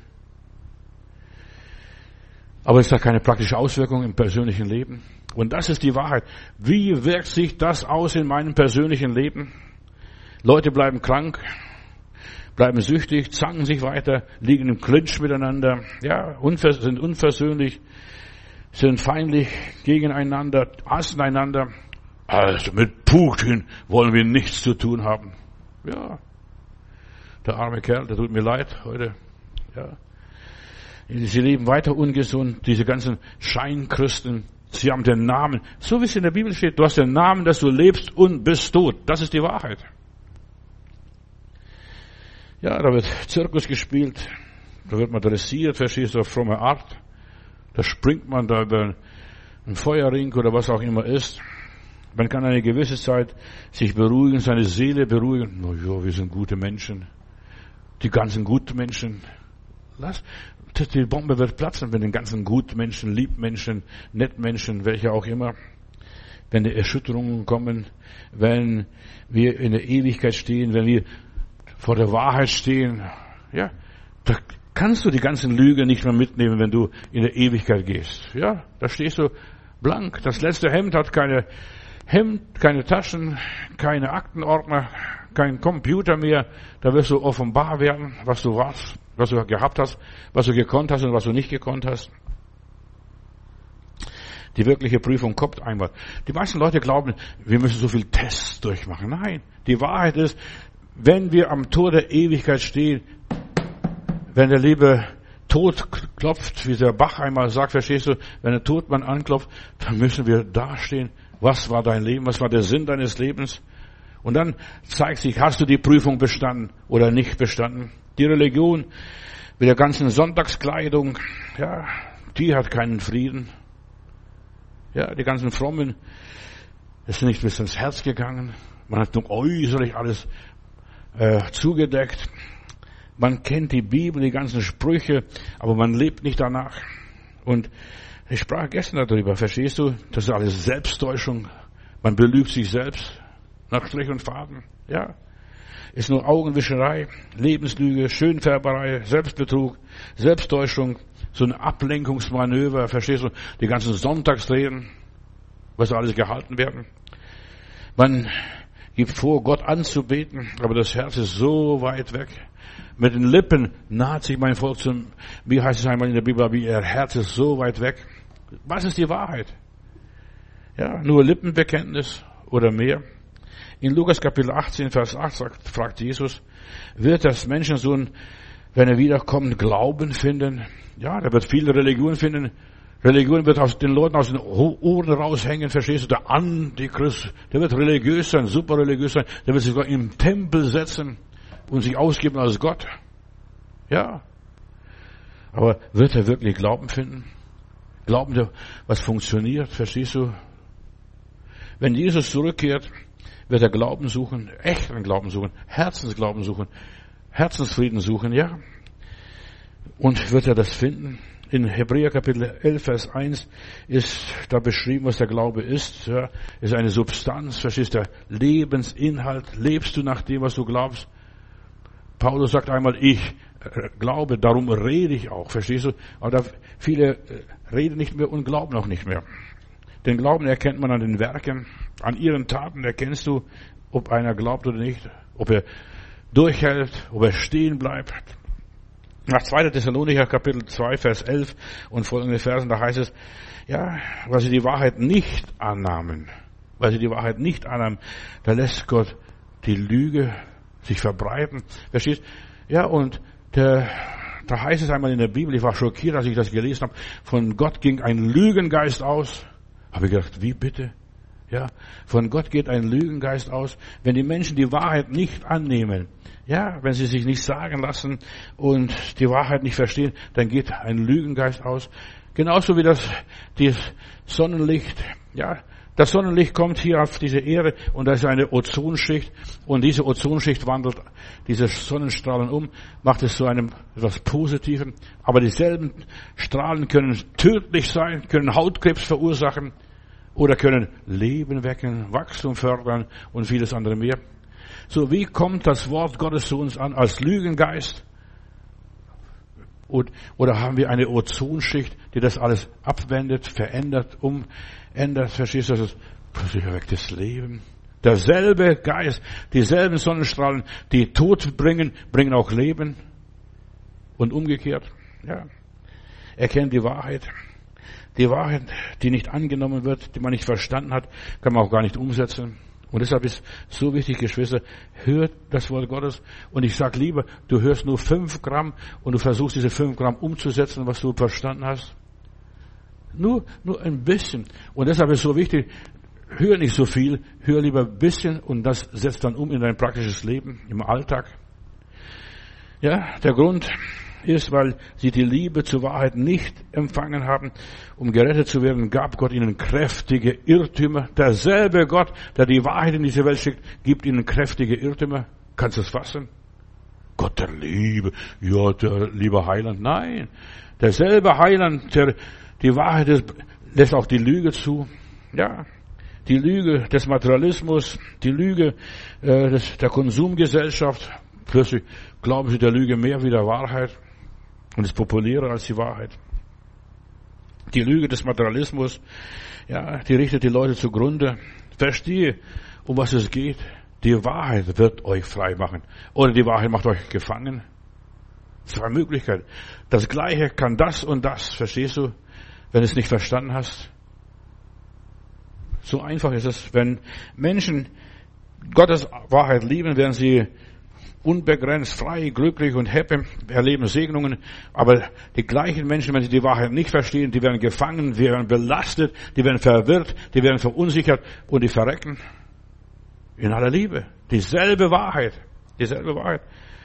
Aber es hat keine praktische Auswirkung im persönlichen Leben. Und das ist die Wahrheit. Wie wirkt sich das aus in meinem persönlichen Leben? Leute bleiben krank, bleiben süchtig, zanken sich weiter, liegen im Clinch miteinander, ja, unvers- sind unversöhnlich, sind feindlich gegeneinander, hassen einander. Also mit Putin wollen wir nichts zu tun haben. Ja, der arme Kerl, der tut mir leid heute. Ja, sie leben weiter ungesund, diese ganzen Scheinchristen. Sie haben den Namen, so wie es in der Bibel steht, du hast den Namen, dass du lebst und bist tot. Das ist die Wahrheit. Ja, da wird Zirkus gespielt, da wird man dressiert, verstehst du, auf fromme Art. Da springt man da über einen Feuerring oder was auch immer ist. Man kann eine gewisse Zeit sich beruhigen, seine Seele beruhigen. Na ja, wir sind gute Menschen. Die ganzen guten Menschen. Lass, die Bombe wird platzen, wenn den ganzen Gutmenschen, Liebmenschen, Nettmenschen, welche auch immer, wenn die Erschütterungen kommen, wenn wir in der Ewigkeit stehen, wenn wir vor der Wahrheit stehen, ja, da kannst du die ganzen Lügen nicht mehr mitnehmen, wenn du in der Ewigkeit gehst. Ja, da stehst du blank. Das letzte Hemd hat keine Hemd, keine Taschen, keine Aktenordner, kein Computer mehr. Da wirst du offenbar werden, was du warst, was du gehabt hast, was du gekonnt hast und was du nicht gekonnt hast. Die wirkliche Prüfung kommt einmal. Die meisten Leute glauben, wir müssen so viel Tests durchmachen. Nein, die Wahrheit ist, wenn wir am Tor der Ewigkeit stehen, wenn der liebe Tod klopft, wie der Bach einmal sagt, verstehst du, wenn der Todmann anklopft, dann müssen wir dastehen. Was war dein Leben? Was war der Sinn deines Lebens? Und dann zeigt sich, hast du die Prüfung bestanden oder nicht bestanden? Die Religion mit der ganzen Sonntagskleidung, ja, die hat keinen Frieden. Ja, die ganzen Frommen, es ist nicht bis ins Herz gegangen. Man hat nur äußerlich alles äh, zugedeckt. Man kennt die Bibel, die ganzen Sprüche, aber man lebt nicht danach. Und ich sprach gestern darüber, verstehst du? Das ist alles Selbsttäuschung. Man belügt sich selbst nach Strich und Faden. Ja, ist nur Augenwischerei, Lebenslüge, Schönfärberei, Selbstbetrug, Selbsttäuschung, so ein Ablenkungsmanöver, verstehst du? Die ganzen Sonntagsreden, was alles gehalten werden. Man gibt vor, Gott anzubeten, aber das Herz ist so weit weg. Mit den Lippen naht sich mein Volk zum, wie heißt es einmal in der Bibel, wie ihr Herz ist so weit weg. Was ist die Wahrheit? Ja, nur Lippenbekenntnis oder mehr? In Lukas Kapitel achtzehn, Vers acht sagt, fragt Jesus, wird das Menschensohn, wenn er wiederkommt, Glauben finden? Ja, der wird viele Religionen finden. Religion wird aus den Leuten aus den Ohren raushängen, verstehst du? Der Antichrist, der wird religiös sein, super religiös sein, der wird sich sogar im Tempel setzen und sich ausgeben als Gott. Ja. Aber wird er wirklich Glauben finden? Glauben der, was funktioniert, verstehst du? Wenn Jesus zurückkehrt, wird er Glauben suchen, echten Glauben suchen, Herzensglauben suchen, Herzensfrieden suchen, ja. Und wird er das finden? In Hebräer Kapitel elf, Vers eins ist da beschrieben, was der Glaube ist. Ja, ist eine Substanz, verstehst du, der Lebensinhalt. Lebst du nach dem, was du glaubst? Paulus sagt einmal, ich glaube, darum rede ich auch, verstehst du? Aber da viele reden nicht mehr und glauben auch nicht mehr. Den Glauben erkennt man an den Werken, an ihren Taten erkennst du, ob einer glaubt oder nicht, ob er durchhält, ob er stehen bleibt. Nach zweiter Thessalonicher Kapitel zwei, Vers elf und folgende Versen, da heißt es, ja, weil sie die Wahrheit nicht annahmen, weil sie die Wahrheit nicht annahmen, da lässt Gott die Lüge sich verbreiten. Verstehst? Ja, und der, da heißt es einmal in der Bibel, ich war schockiert, als ich das gelesen habe, von Gott ging ein Lügengeist aus. Habe ich gedacht, wie bitte? Ja, von Gott geht ein Lügengeist aus, wenn die Menschen die Wahrheit nicht annehmen. Ja, wenn sie sich nicht sagen lassen und die Wahrheit nicht verstehen, dann geht ein Lügengeist aus. Genauso wie das, das Sonnenlicht. Ja, das Sonnenlicht kommt hier auf diese Erde und da ist eine Ozonschicht und diese Ozonschicht wandelt diese Sonnenstrahlen um, macht es zu einem etwas Positiven. Aber dieselben Strahlen können tödlich sein, können Hautkrebs verursachen oder können Leben wecken, Wachstum fördern und vieles andere mehr. So, wie kommt das Wort Gottes zu uns an? Als Lügengeist? Und, oder haben wir eine Ozonschicht, die das alles abwendet, verändert, umändert? Verstehst du, das ist plötzlich erwecktes Leben. Derselbe Geist, dieselben Sonnenstrahlen, die Tod bringen, bringen auch Leben. Und umgekehrt, ja. Erkennt die Wahrheit. Die Wahrheit, die nicht angenommen wird, die man nicht verstanden hat, kann man auch gar nicht umsetzen. Und deshalb ist so wichtig, Geschwister, hört das Wort Gottes. Und ich sag lieber, du hörst nur fünf Gramm und du versuchst diese fünf Gramm umzusetzen, was du verstanden hast. Nur, nur ein bisschen. Und deshalb ist es so wichtig, hör nicht so viel, hör lieber ein bisschen und das setzt dann um in dein praktisches Leben, im Alltag. Ja, der Grund ist, weil sie die Liebe zur Wahrheit nicht empfangen haben. Um gerettet zu werden, gab Gott ihnen kräftige Irrtümer. Derselbe Gott, der die Wahrheit in diese Welt schickt, gibt ihnen kräftige Irrtümer. Kannst du es fassen? Gott der Liebe, ja, der liebe Heiland. Nein, derselbe Heiland, der die Wahrheit ist, lässt auch die Lüge zu. Ja, die Lüge des Materialismus, die Lüge äh, des, der Konsumgesellschaft. Plötzlich glauben sie der Lüge mehr wie der Wahrheit. Und ist populärer als die Wahrheit. Die Lüge des Materialismus, ja, die richtet die Leute zugrunde. Verstehe, um was es geht. Die Wahrheit wird euch frei machen. Oder die Wahrheit macht euch gefangen. Zwei Möglichkeiten. Das Gleiche kann das und das, verstehst du, wenn du es nicht verstanden hast. So einfach ist es. Wenn Menschen Gottes Wahrheit lieben, werden sie unbegrenzt, frei, glücklich und happy, erleben Segnungen. Aber die gleichen Menschen, wenn sie die Wahrheit nicht verstehen, die werden gefangen, die werden belastet, die werden verwirrt, die werden verunsichert und die verrecken. In aller Liebe. Dieselbe Wahrheit. Dieselbe Wahrheit.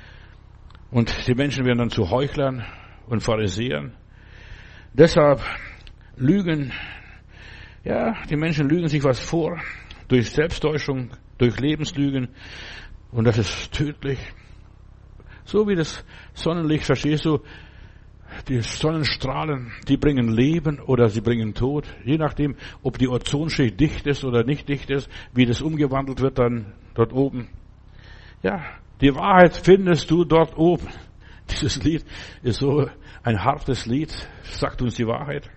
Und die Menschen werden dann zu Heuchlern und Pharisäern. Deshalb lügen, ja, die Menschen lügen sich was vor. Durch Selbsttäuschung, durch Lebenslügen. Und das ist tödlich. So wie das Sonnenlicht, verstehst du? Die Sonnenstrahlen, die bringen Leben oder sie bringen Tod. Je nachdem, ob die Ozonschicht dicht ist oder nicht dicht ist, wie das umgewandelt wird dann dort oben. Ja, die Wahrheit findest du dort oben. Dieses Lied ist so ein hartes Lied, sagt uns die Wahrheit.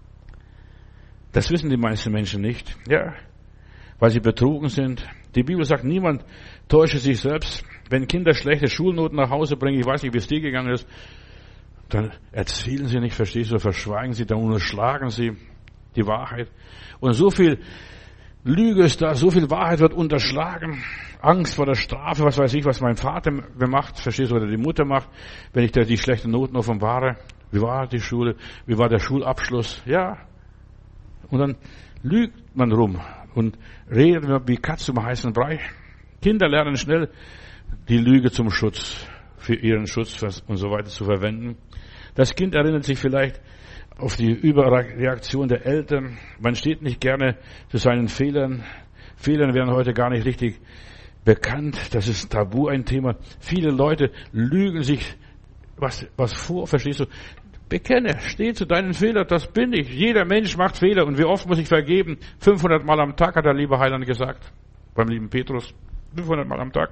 Das wissen die meisten Menschen nicht. Ja, weil sie betrogen sind. Die Bibel sagt, niemand täusche sich selbst. Wenn Kinder schlechte Schulnoten nach Hause bringen, ich weiß nicht, wie es dir gegangen ist, dann erzählen sie nicht, verstehst du, verschweigen sie, dann unterschlagen sie die Wahrheit. Und so viel Lüge ist da, so viel Wahrheit wird unterschlagen. Angst vor der Strafe, was weiß ich, was mein Vater macht, verstehst du, oder die Mutter macht, wenn ich da die schlechten Noten offenbare. Wie war die Schule? Wie war der Schulabschluss? Ja. Und dann lügt man rum und redet wie Katz um heißen Brei. Kinder lernen schnell, die Lüge zum Schutz, für ihren Schutz und so weiter zu verwenden. Das Kind erinnert sich vielleicht auf die Überreaktion der Eltern. Man steht nicht gerne zu seinen Fehlern. Fehlern werden heute gar nicht richtig bekannt. Das ist tabu, ein Thema. Viele Leute lügen sich was, was vor, verstehst du? Bekenne, steh zu deinen Fehlern, das bin ich. Jeder Mensch macht Fehler und wie oft muss ich vergeben? fünfhundert Mal am Tag, hat der liebe Heiland gesagt, beim lieben Petrus. fünfhundert Mal am Tag.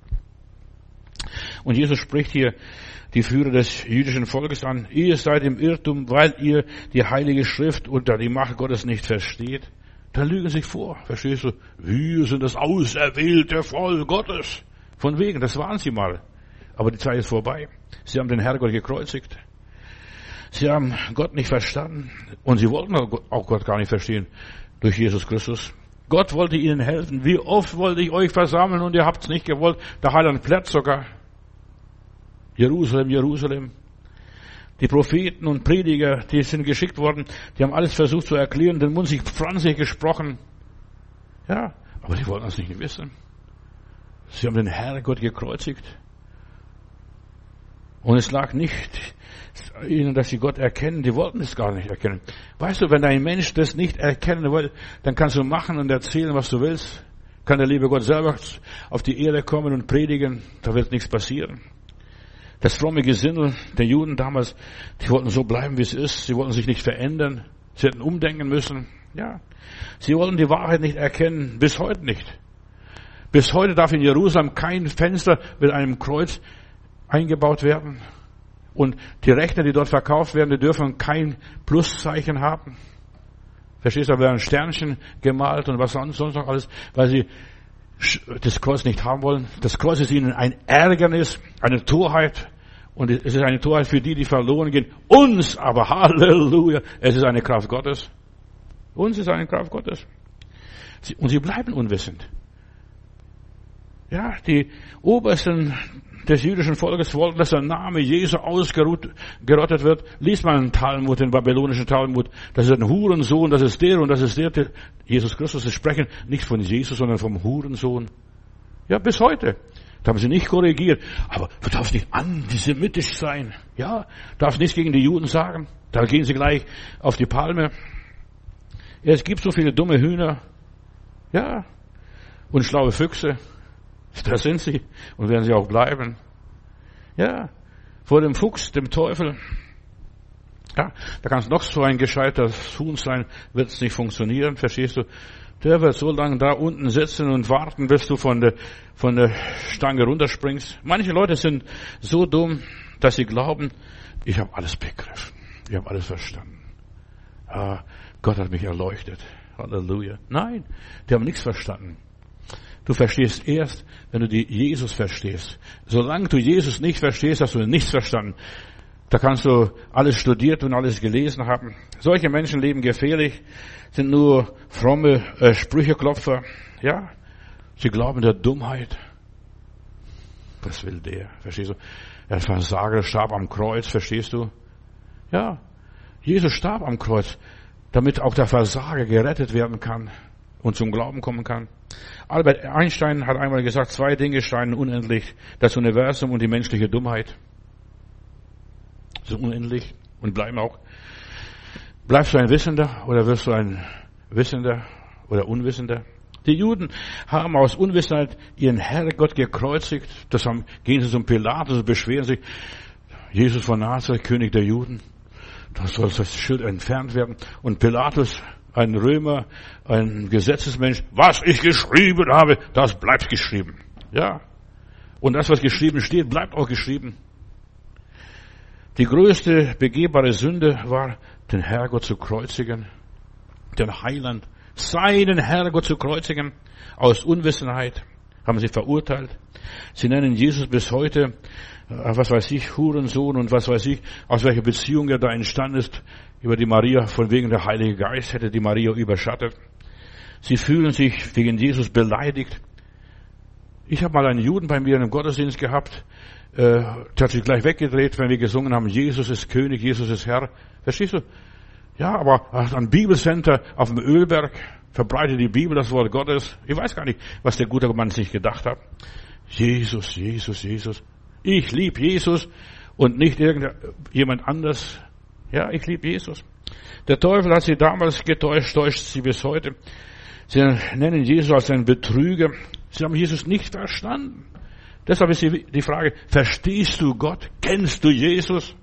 Und Jesus spricht hier die Führer des jüdischen Volkes an. Ihr seid im Irrtum, weil ihr die Heilige Schrift unter die Macht Gottes nicht versteht. Da lügen sich vor, verstehst du? Wir sind das auserwählte Volk Gottes. Von wegen, das waren sie mal. Aber die Zeit ist vorbei. Sie haben den Herrgott gekreuzigt. Sie haben Gott nicht verstanden und sie wollten auch Gott gar nicht verstehen durch Jesus Christus. Gott wollte ihnen helfen. Wie oft wollte ich euch versammeln und ihr habt es nicht gewollt. Der Heiland plärt sogar. Jerusalem, Jerusalem. Die Propheten und Prediger, die sind geschickt worden, die haben alles versucht zu erklären, den Mund sich franzig gesprochen. Ja, aber die wollten es nicht wissen. Sie haben den Herrgott gekreuzigt. Und es lag nicht ihnen, dass sie Gott erkennen. Die wollten es gar nicht erkennen. Weißt du, wenn ein Mensch das nicht erkennen will, dann kannst du machen und erzählen, was du willst. Kann der liebe Gott selber auf die Erde kommen und predigen. Da wird nichts passieren. Das fromme Gesindel der Juden damals, die wollten so bleiben, wie es ist. Sie wollten sich nicht verändern. Sie hätten umdenken müssen. Ja. Sie wollten die Wahrheit nicht erkennen. Bis heute nicht. Bis heute darf in Jerusalem kein Fenster mit einem Kreuz eingebaut werden. Und die Rechner, die dort verkauft werden, die dürfen kein Pluszeichen haben. Verstehst du, da werden Sternchen gemalt und was sonst noch alles, weil sie das Kreuz nicht haben wollen. Das Kreuz ist ihnen ein Ärgernis, eine Torheit. Und es ist eine Torheit für die, die verloren gehen. Uns aber, Halleluja, es ist eine Kraft Gottes. Uns ist eine Kraft Gottes. Und sie bleiben unwissend. Ja, die Obersten des jüdischen Volkes wollten, dass der Name Jesu ausgerottet wird. Lies mal einen Talmud, den babylonischen Talmud. Das ist ein Hurensohn, das ist der und das ist der. Jesus Christus, sie sprechen nicht von Jesus, sondern vom Hurensohn. Ja, bis heute. Da haben sie nicht korrigiert. Aber du darfst nicht antisemitisch sein. Ja, darfst nichts gegen die Juden sagen. Da gehen sie gleich auf die Palme. Ja, es gibt so viele dumme Hühner. Ja, und schlaue Füchse. Da sind sie und werden sie auch bleiben. Ja, vor dem Fuchs, dem Teufel. Ja, da kannst noch so ein gescheiter Huhn sein, wird es nicht funktionieren, verstehst du? Der wird so lange da unten sitzen und warten, bis du von der, von der Stange runterspringst. Manche Leute sind so dumm, dass sie glauben, ich habe alles begriffen. Ich habe alles verstanden. Ah, Gott hat mich erleuchtet. Halleluja. Nein, die haben nichts verstanden. Du verstehst erst, wenn du die Jesus verstehst. Solange du Jesus nicht verstehst, hast du nichts verstanden. Da kannst du alles studiert und alles gelesen haben. Solche Menschen leben gefährlich, sind nur fromme äh, Sprücheklopfer. Ja, sie glauben der Dummheit. Was will der? Verstehst du? Der Versager starb am Kreuz, verstehst du? Ja, Jesus starb am Kreuz, damit auch der Versager gerettet werden kann und zum Glauben kommen kann. Albert Einstein hat einmal gesagt, zwei Dinge scheinen unendlich, das Universum und die menschliche Dummheit. So unendlich und bleiben auch. Bleibst du ein Wissender oder wirst du ein Wissender oder Unwissender? Die Juden haben aus Unwissenheit ihren Herrgott gekreuzigt. Das haben, gehen sie zum Pilatus und beschweren sich. Jesus von Nazareth, König der Juden. Da soll das Schild entfernt werden. Und Pilatus, ein Römer, ein Gesetzesmensch, was ich geschrieben habe, das bleibt geschrieben. Ja. Und das, was geschrieben steht, bleibt auch geschrieben. Die größte begehbare Sünde war, den Herrgott zu kreuzigen, den Heiland, seinen Herrgott zu kreuzigen. Aus Unwissenheit haben sie verurteilt. Sie nennen Jesus bis heute, was weiß ich, Hurensohn und was weiß ich, aus welcher Beziehung er da entstanden ist, über die Maria, von wegen der Heilige Geist hätte die Maria überschattet. Sie fühlen sich wegen Jesus beleidigt. Ich habe mal einen Juden bei mir in einem Gottesdienst gehabt, der hat sich gleich weggedreht, wenn wir gesungen haben, Jesus ist König, Jesus ist Herr. Verstehst du? Ja, aber am Bibelcenter auf dem Ölberg verbreitet die Bibel das Wort Gottes. Ich weiß gar nicht, was der gute Mann sich gedacht hat. Jesus, Jesus, Jesus. Ich liebe Jesus und nicht irgendjemand anders. Ja, ich liebe Jesus. Der Teufel hat sie damals getäuscht, täuscht sie bis heute. Sie nennen Jesus als einen Betrüger. Sie haben Jesus nicht verstanden. Deshalb ist die Frage, verstehst du Gott? Kennst du Jesus?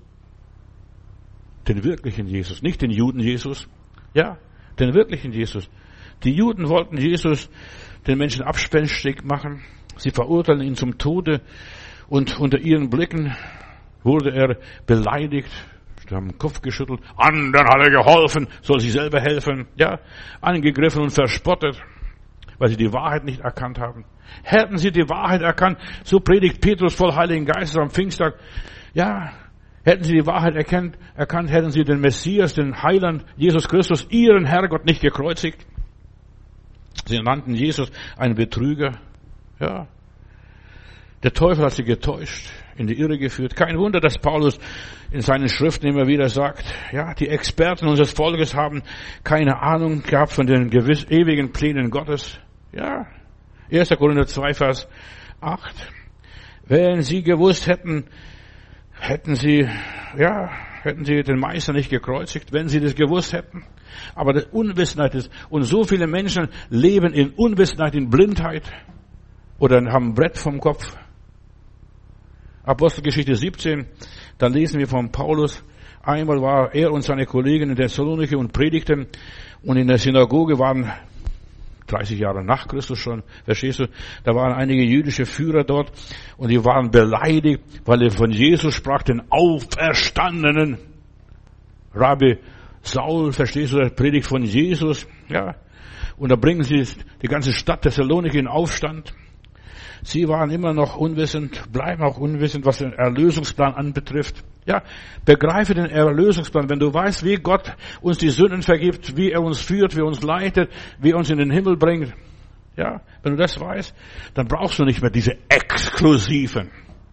Den wirklichen Jesus, nicht den Juden Jesus. Ja, den wirklichen Jesus. Die Juden wollten Jesus den Menschen abspenstig machen. Sie verurteilen ihn zum Tode und unter ihren Blicken wurde er beleidigt. Sie haben den Kopf geschüttelt. Anderen hat er geholfen, soll sich selber helfen. Ja, angegriffen und verspottet, weil sie die Wahrheit nicht erkannt haben. Hätten sie die Wahrheit erkannt, so predigt Petrus voll Heiligen Geistes am Pfingsttag. Ja, hätten sie die Wahrheit erkannt, erkannt, hätten sie den Messias, den Heiland, Jesus Christus, ihren Herrgott nicht gekreuzigt. Sie nannten Jesus einen Betrüger. Ja. Der Teufel hat sie getäuscht, in die Irre geführt. Kein Wunder, dass Paulus in seinen Schriften immer wieder sagt, ja, die Experten unseres Volkes haben keine Ahnung gehabt von den gewiss ewigen Plänen Gottes. Ja. erster Korinther zwei, Vers acht. Wenn sie gewusst hätten, hätten sie, ja, hätten sie den Meister nicht gekreuzigt, wenn sie das gewusst hätten. Aber die Unwissenheit ist, und so viele Menschen leben in Unwissenheit, in Blindheit, oder haben ein Brett vom Kopf. Apostelgeschichte siebzehn, da lesen wir von Paulus, einmal war er und seine Kollegen in Thessaloniki und predigten, und in der Synagoge waren dreißig Jahre nach Christus schon, verstehst du, da waren einige jüdische Führer dort und die waren beleidigt, weil er von Jesus sprach, den Auferstandenen. Rabbi Saul, verstehst du, der predigt von Jesus, ja, und da bringen sie die ganze Stadt Thessaloniki in Aufstand. Sie waren immer noch unwissend, bleiben auch unwissend, was den Erlösungsplan anbetrifft. Ja, begreife den Erlösungsplan. Wenn du weißt, wie Gott uns die Sünden vergibt, wie er uns führt, wie er uns leitet, wie er uns in den Himmel bringt. Ja, wenn du das weißt, dann brauchst du nicht mehr diese Exklusiven.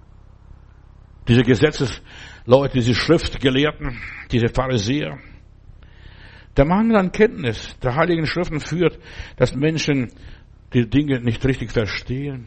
Diese Gesetzesleute, diese Schriftgelehrten, diese Pharisäer. Der Mangel an Kenntnis der Heiligen Schriften führt, dass Menschen die Dinge nicht richtig verstehen.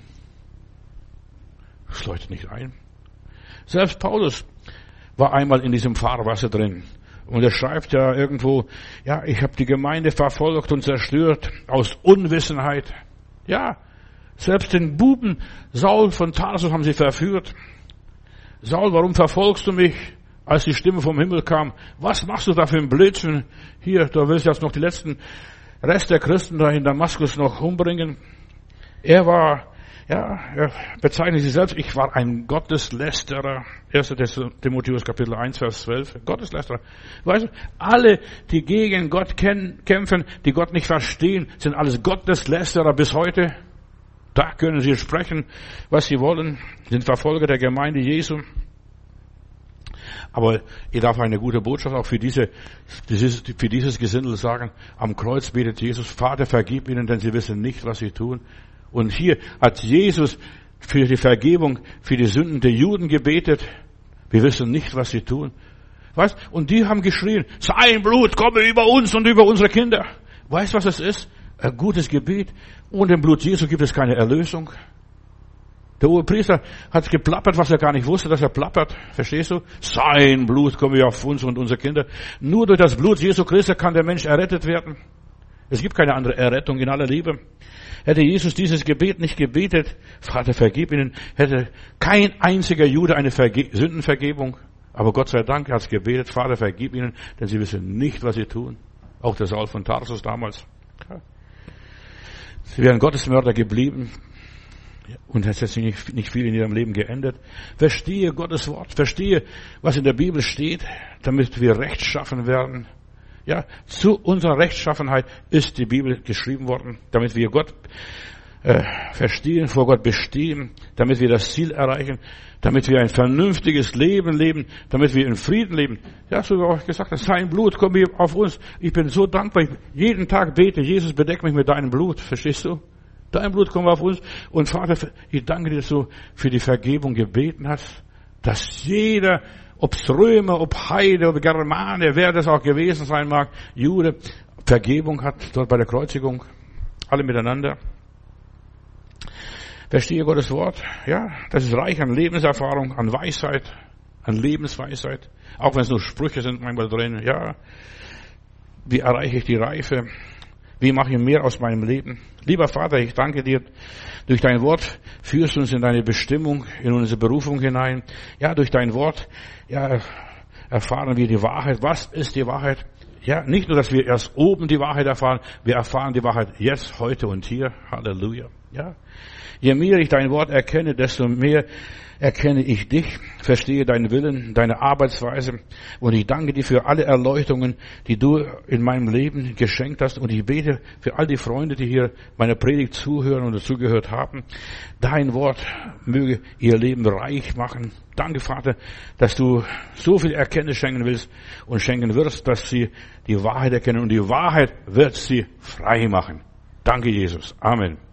Das leuchtet nicht ein. Selbst Paulus war einmal in diesem Fahrwasser drin. Und er schreibt ja irgendwo, ja, ich habe die Gemeinde verfolgt und zerstört aus Unwissenheit. Ja, selbst den Buben Saul von Tarsus haben sie verführt. Saul, warum verfolgst du mich? Als die Stimme vom Himmel kam, was machst du da für ein Blödsinn? Hier, du willst jetzt noch die letzten Rest der Christen da in Damaskus noch umbringen. Er war, ja, er bezeichnet sich selbst, ich war ein Gotteslästerer. erster Timotheus Kapitel eins, Vers zwölf. Gotteslästerer. Weißt du, alle, die gegen Gott kämpfen, die Gott nicht verstehen, sind alles Gotteslästerer bis heute. Da können sie sprechen, was sie wollen, sind Verfolger der Gemeinde Jesu. Aber ich darf eine gute Botschaft auch für diese, dieses, für dieses Gesindel sagen. Am Kreuz betet Jesus, Vater, vergib ihnen, denn sie wissen nicht, was sie tun. Und hier hat Jesus für die Vergebung, für die Sünden der Juden gebetet. Wir wissen nicht, was sie tun. Weißt? Und die haben geschrien, sein Blut komme über uns und über unsere Kinder. Weißt du, was es ist? Ein gutes Gebet. Ohne dem Blut Jesu gibt es keine Erlösung. Der Hohepriester hat geplappert, was er gar nicht wusste, dass er plappert. Verstehst du? Sein Blut komme auf uns und unsere Kinder. Nur durch das Blut Jesu Christi kann der Mensch errettet werden. Es gibt keine andere Errettung in aller Liebe. Hätte Jesus dieses Gebet nicht gebetet, Vater, vergib ihnen, hätte kein einziger Jude eine Verge- Sündenvergebung. Aber Gott sei Dank, er hat es gebetet, Vater, vergib ihnen, denn sie wissen nicht, was sie tun. Auch der Saul von Tarsus damals. Sie wären Gottesmörder geblieben. Und es hat sich nicht, nicht viel in ihrem Leben geändert. Verstehe Gottes Wort, verstehe, was in der Bibel steht, damit wir rechtschaffen werden. Ja, zu unserer Rechtschaffenheit ist die Bibel geschrieben worden, damit wir Gott äh, verstehen, vor Gott bestehen, damit wir das Ziel erreichen, damit wir ein vernünftiges Leben leben, damit wir in Frieden leben. Ja, so wie auch gesagt, sein Blut kommt hier auf uns. Ich bin so dankbar, ich jeden Tag bete, Jesus, bedeck mich mit deinem Blut, verstehst du? Dein Blut kommt auf uns. Und Vater, ich danke dir, dass du für die Vergebung gebeten hast, dass jeder, ob Römer, ob Heide, ob Germane, wer das auch gewesen sein mag, Jude, Vergebung hat, dort bei der Kreuzigung, alle miteinander. Verstehe Gottes Wort, ja, das ist reich an Lebenserfahrung, an Weisheit, an Lebensweisheit, auch wenn es nur Sprüche sind manchmal drin, ja. Wie erreiche ich die Reife? Wie mache ich mehr aus meinem Leben? Lieber Vater, ich danke dir, durch dein Wort führst du uns in deine Bestimmung, in unsere Berufung hinein. Ja, durch dein Wort, ja, erfahren wir die Wahrheit. Was ist die Wahrheit? Ja, nicht nur, dass wir erst oben die Wahrheit erfahren, wir erfahren die Wahrheit jetzt, heute und hier. Halleluja. Ja. Je mehr ich dein Wort erkenne, desto mehr erkenne ich dich, verstehe deinen Willen, deine Arbeitsweise. Und ich danke dir für alle Erleuchtungen, die du in meinem Leben geschenkt hast. Und ich bete für all die Freunde, die hier meiner Predigt zuhören oder zugehört haben. Dein Wort möge ihr Leben reich machen. Danke, Vater, dass du so viel Erkenntnis schenken willst und schenken wirst, dass sie die Wahrheit erkennen. Und die Wahrheit wird sie frei machen. Danke, Jesus. Amen.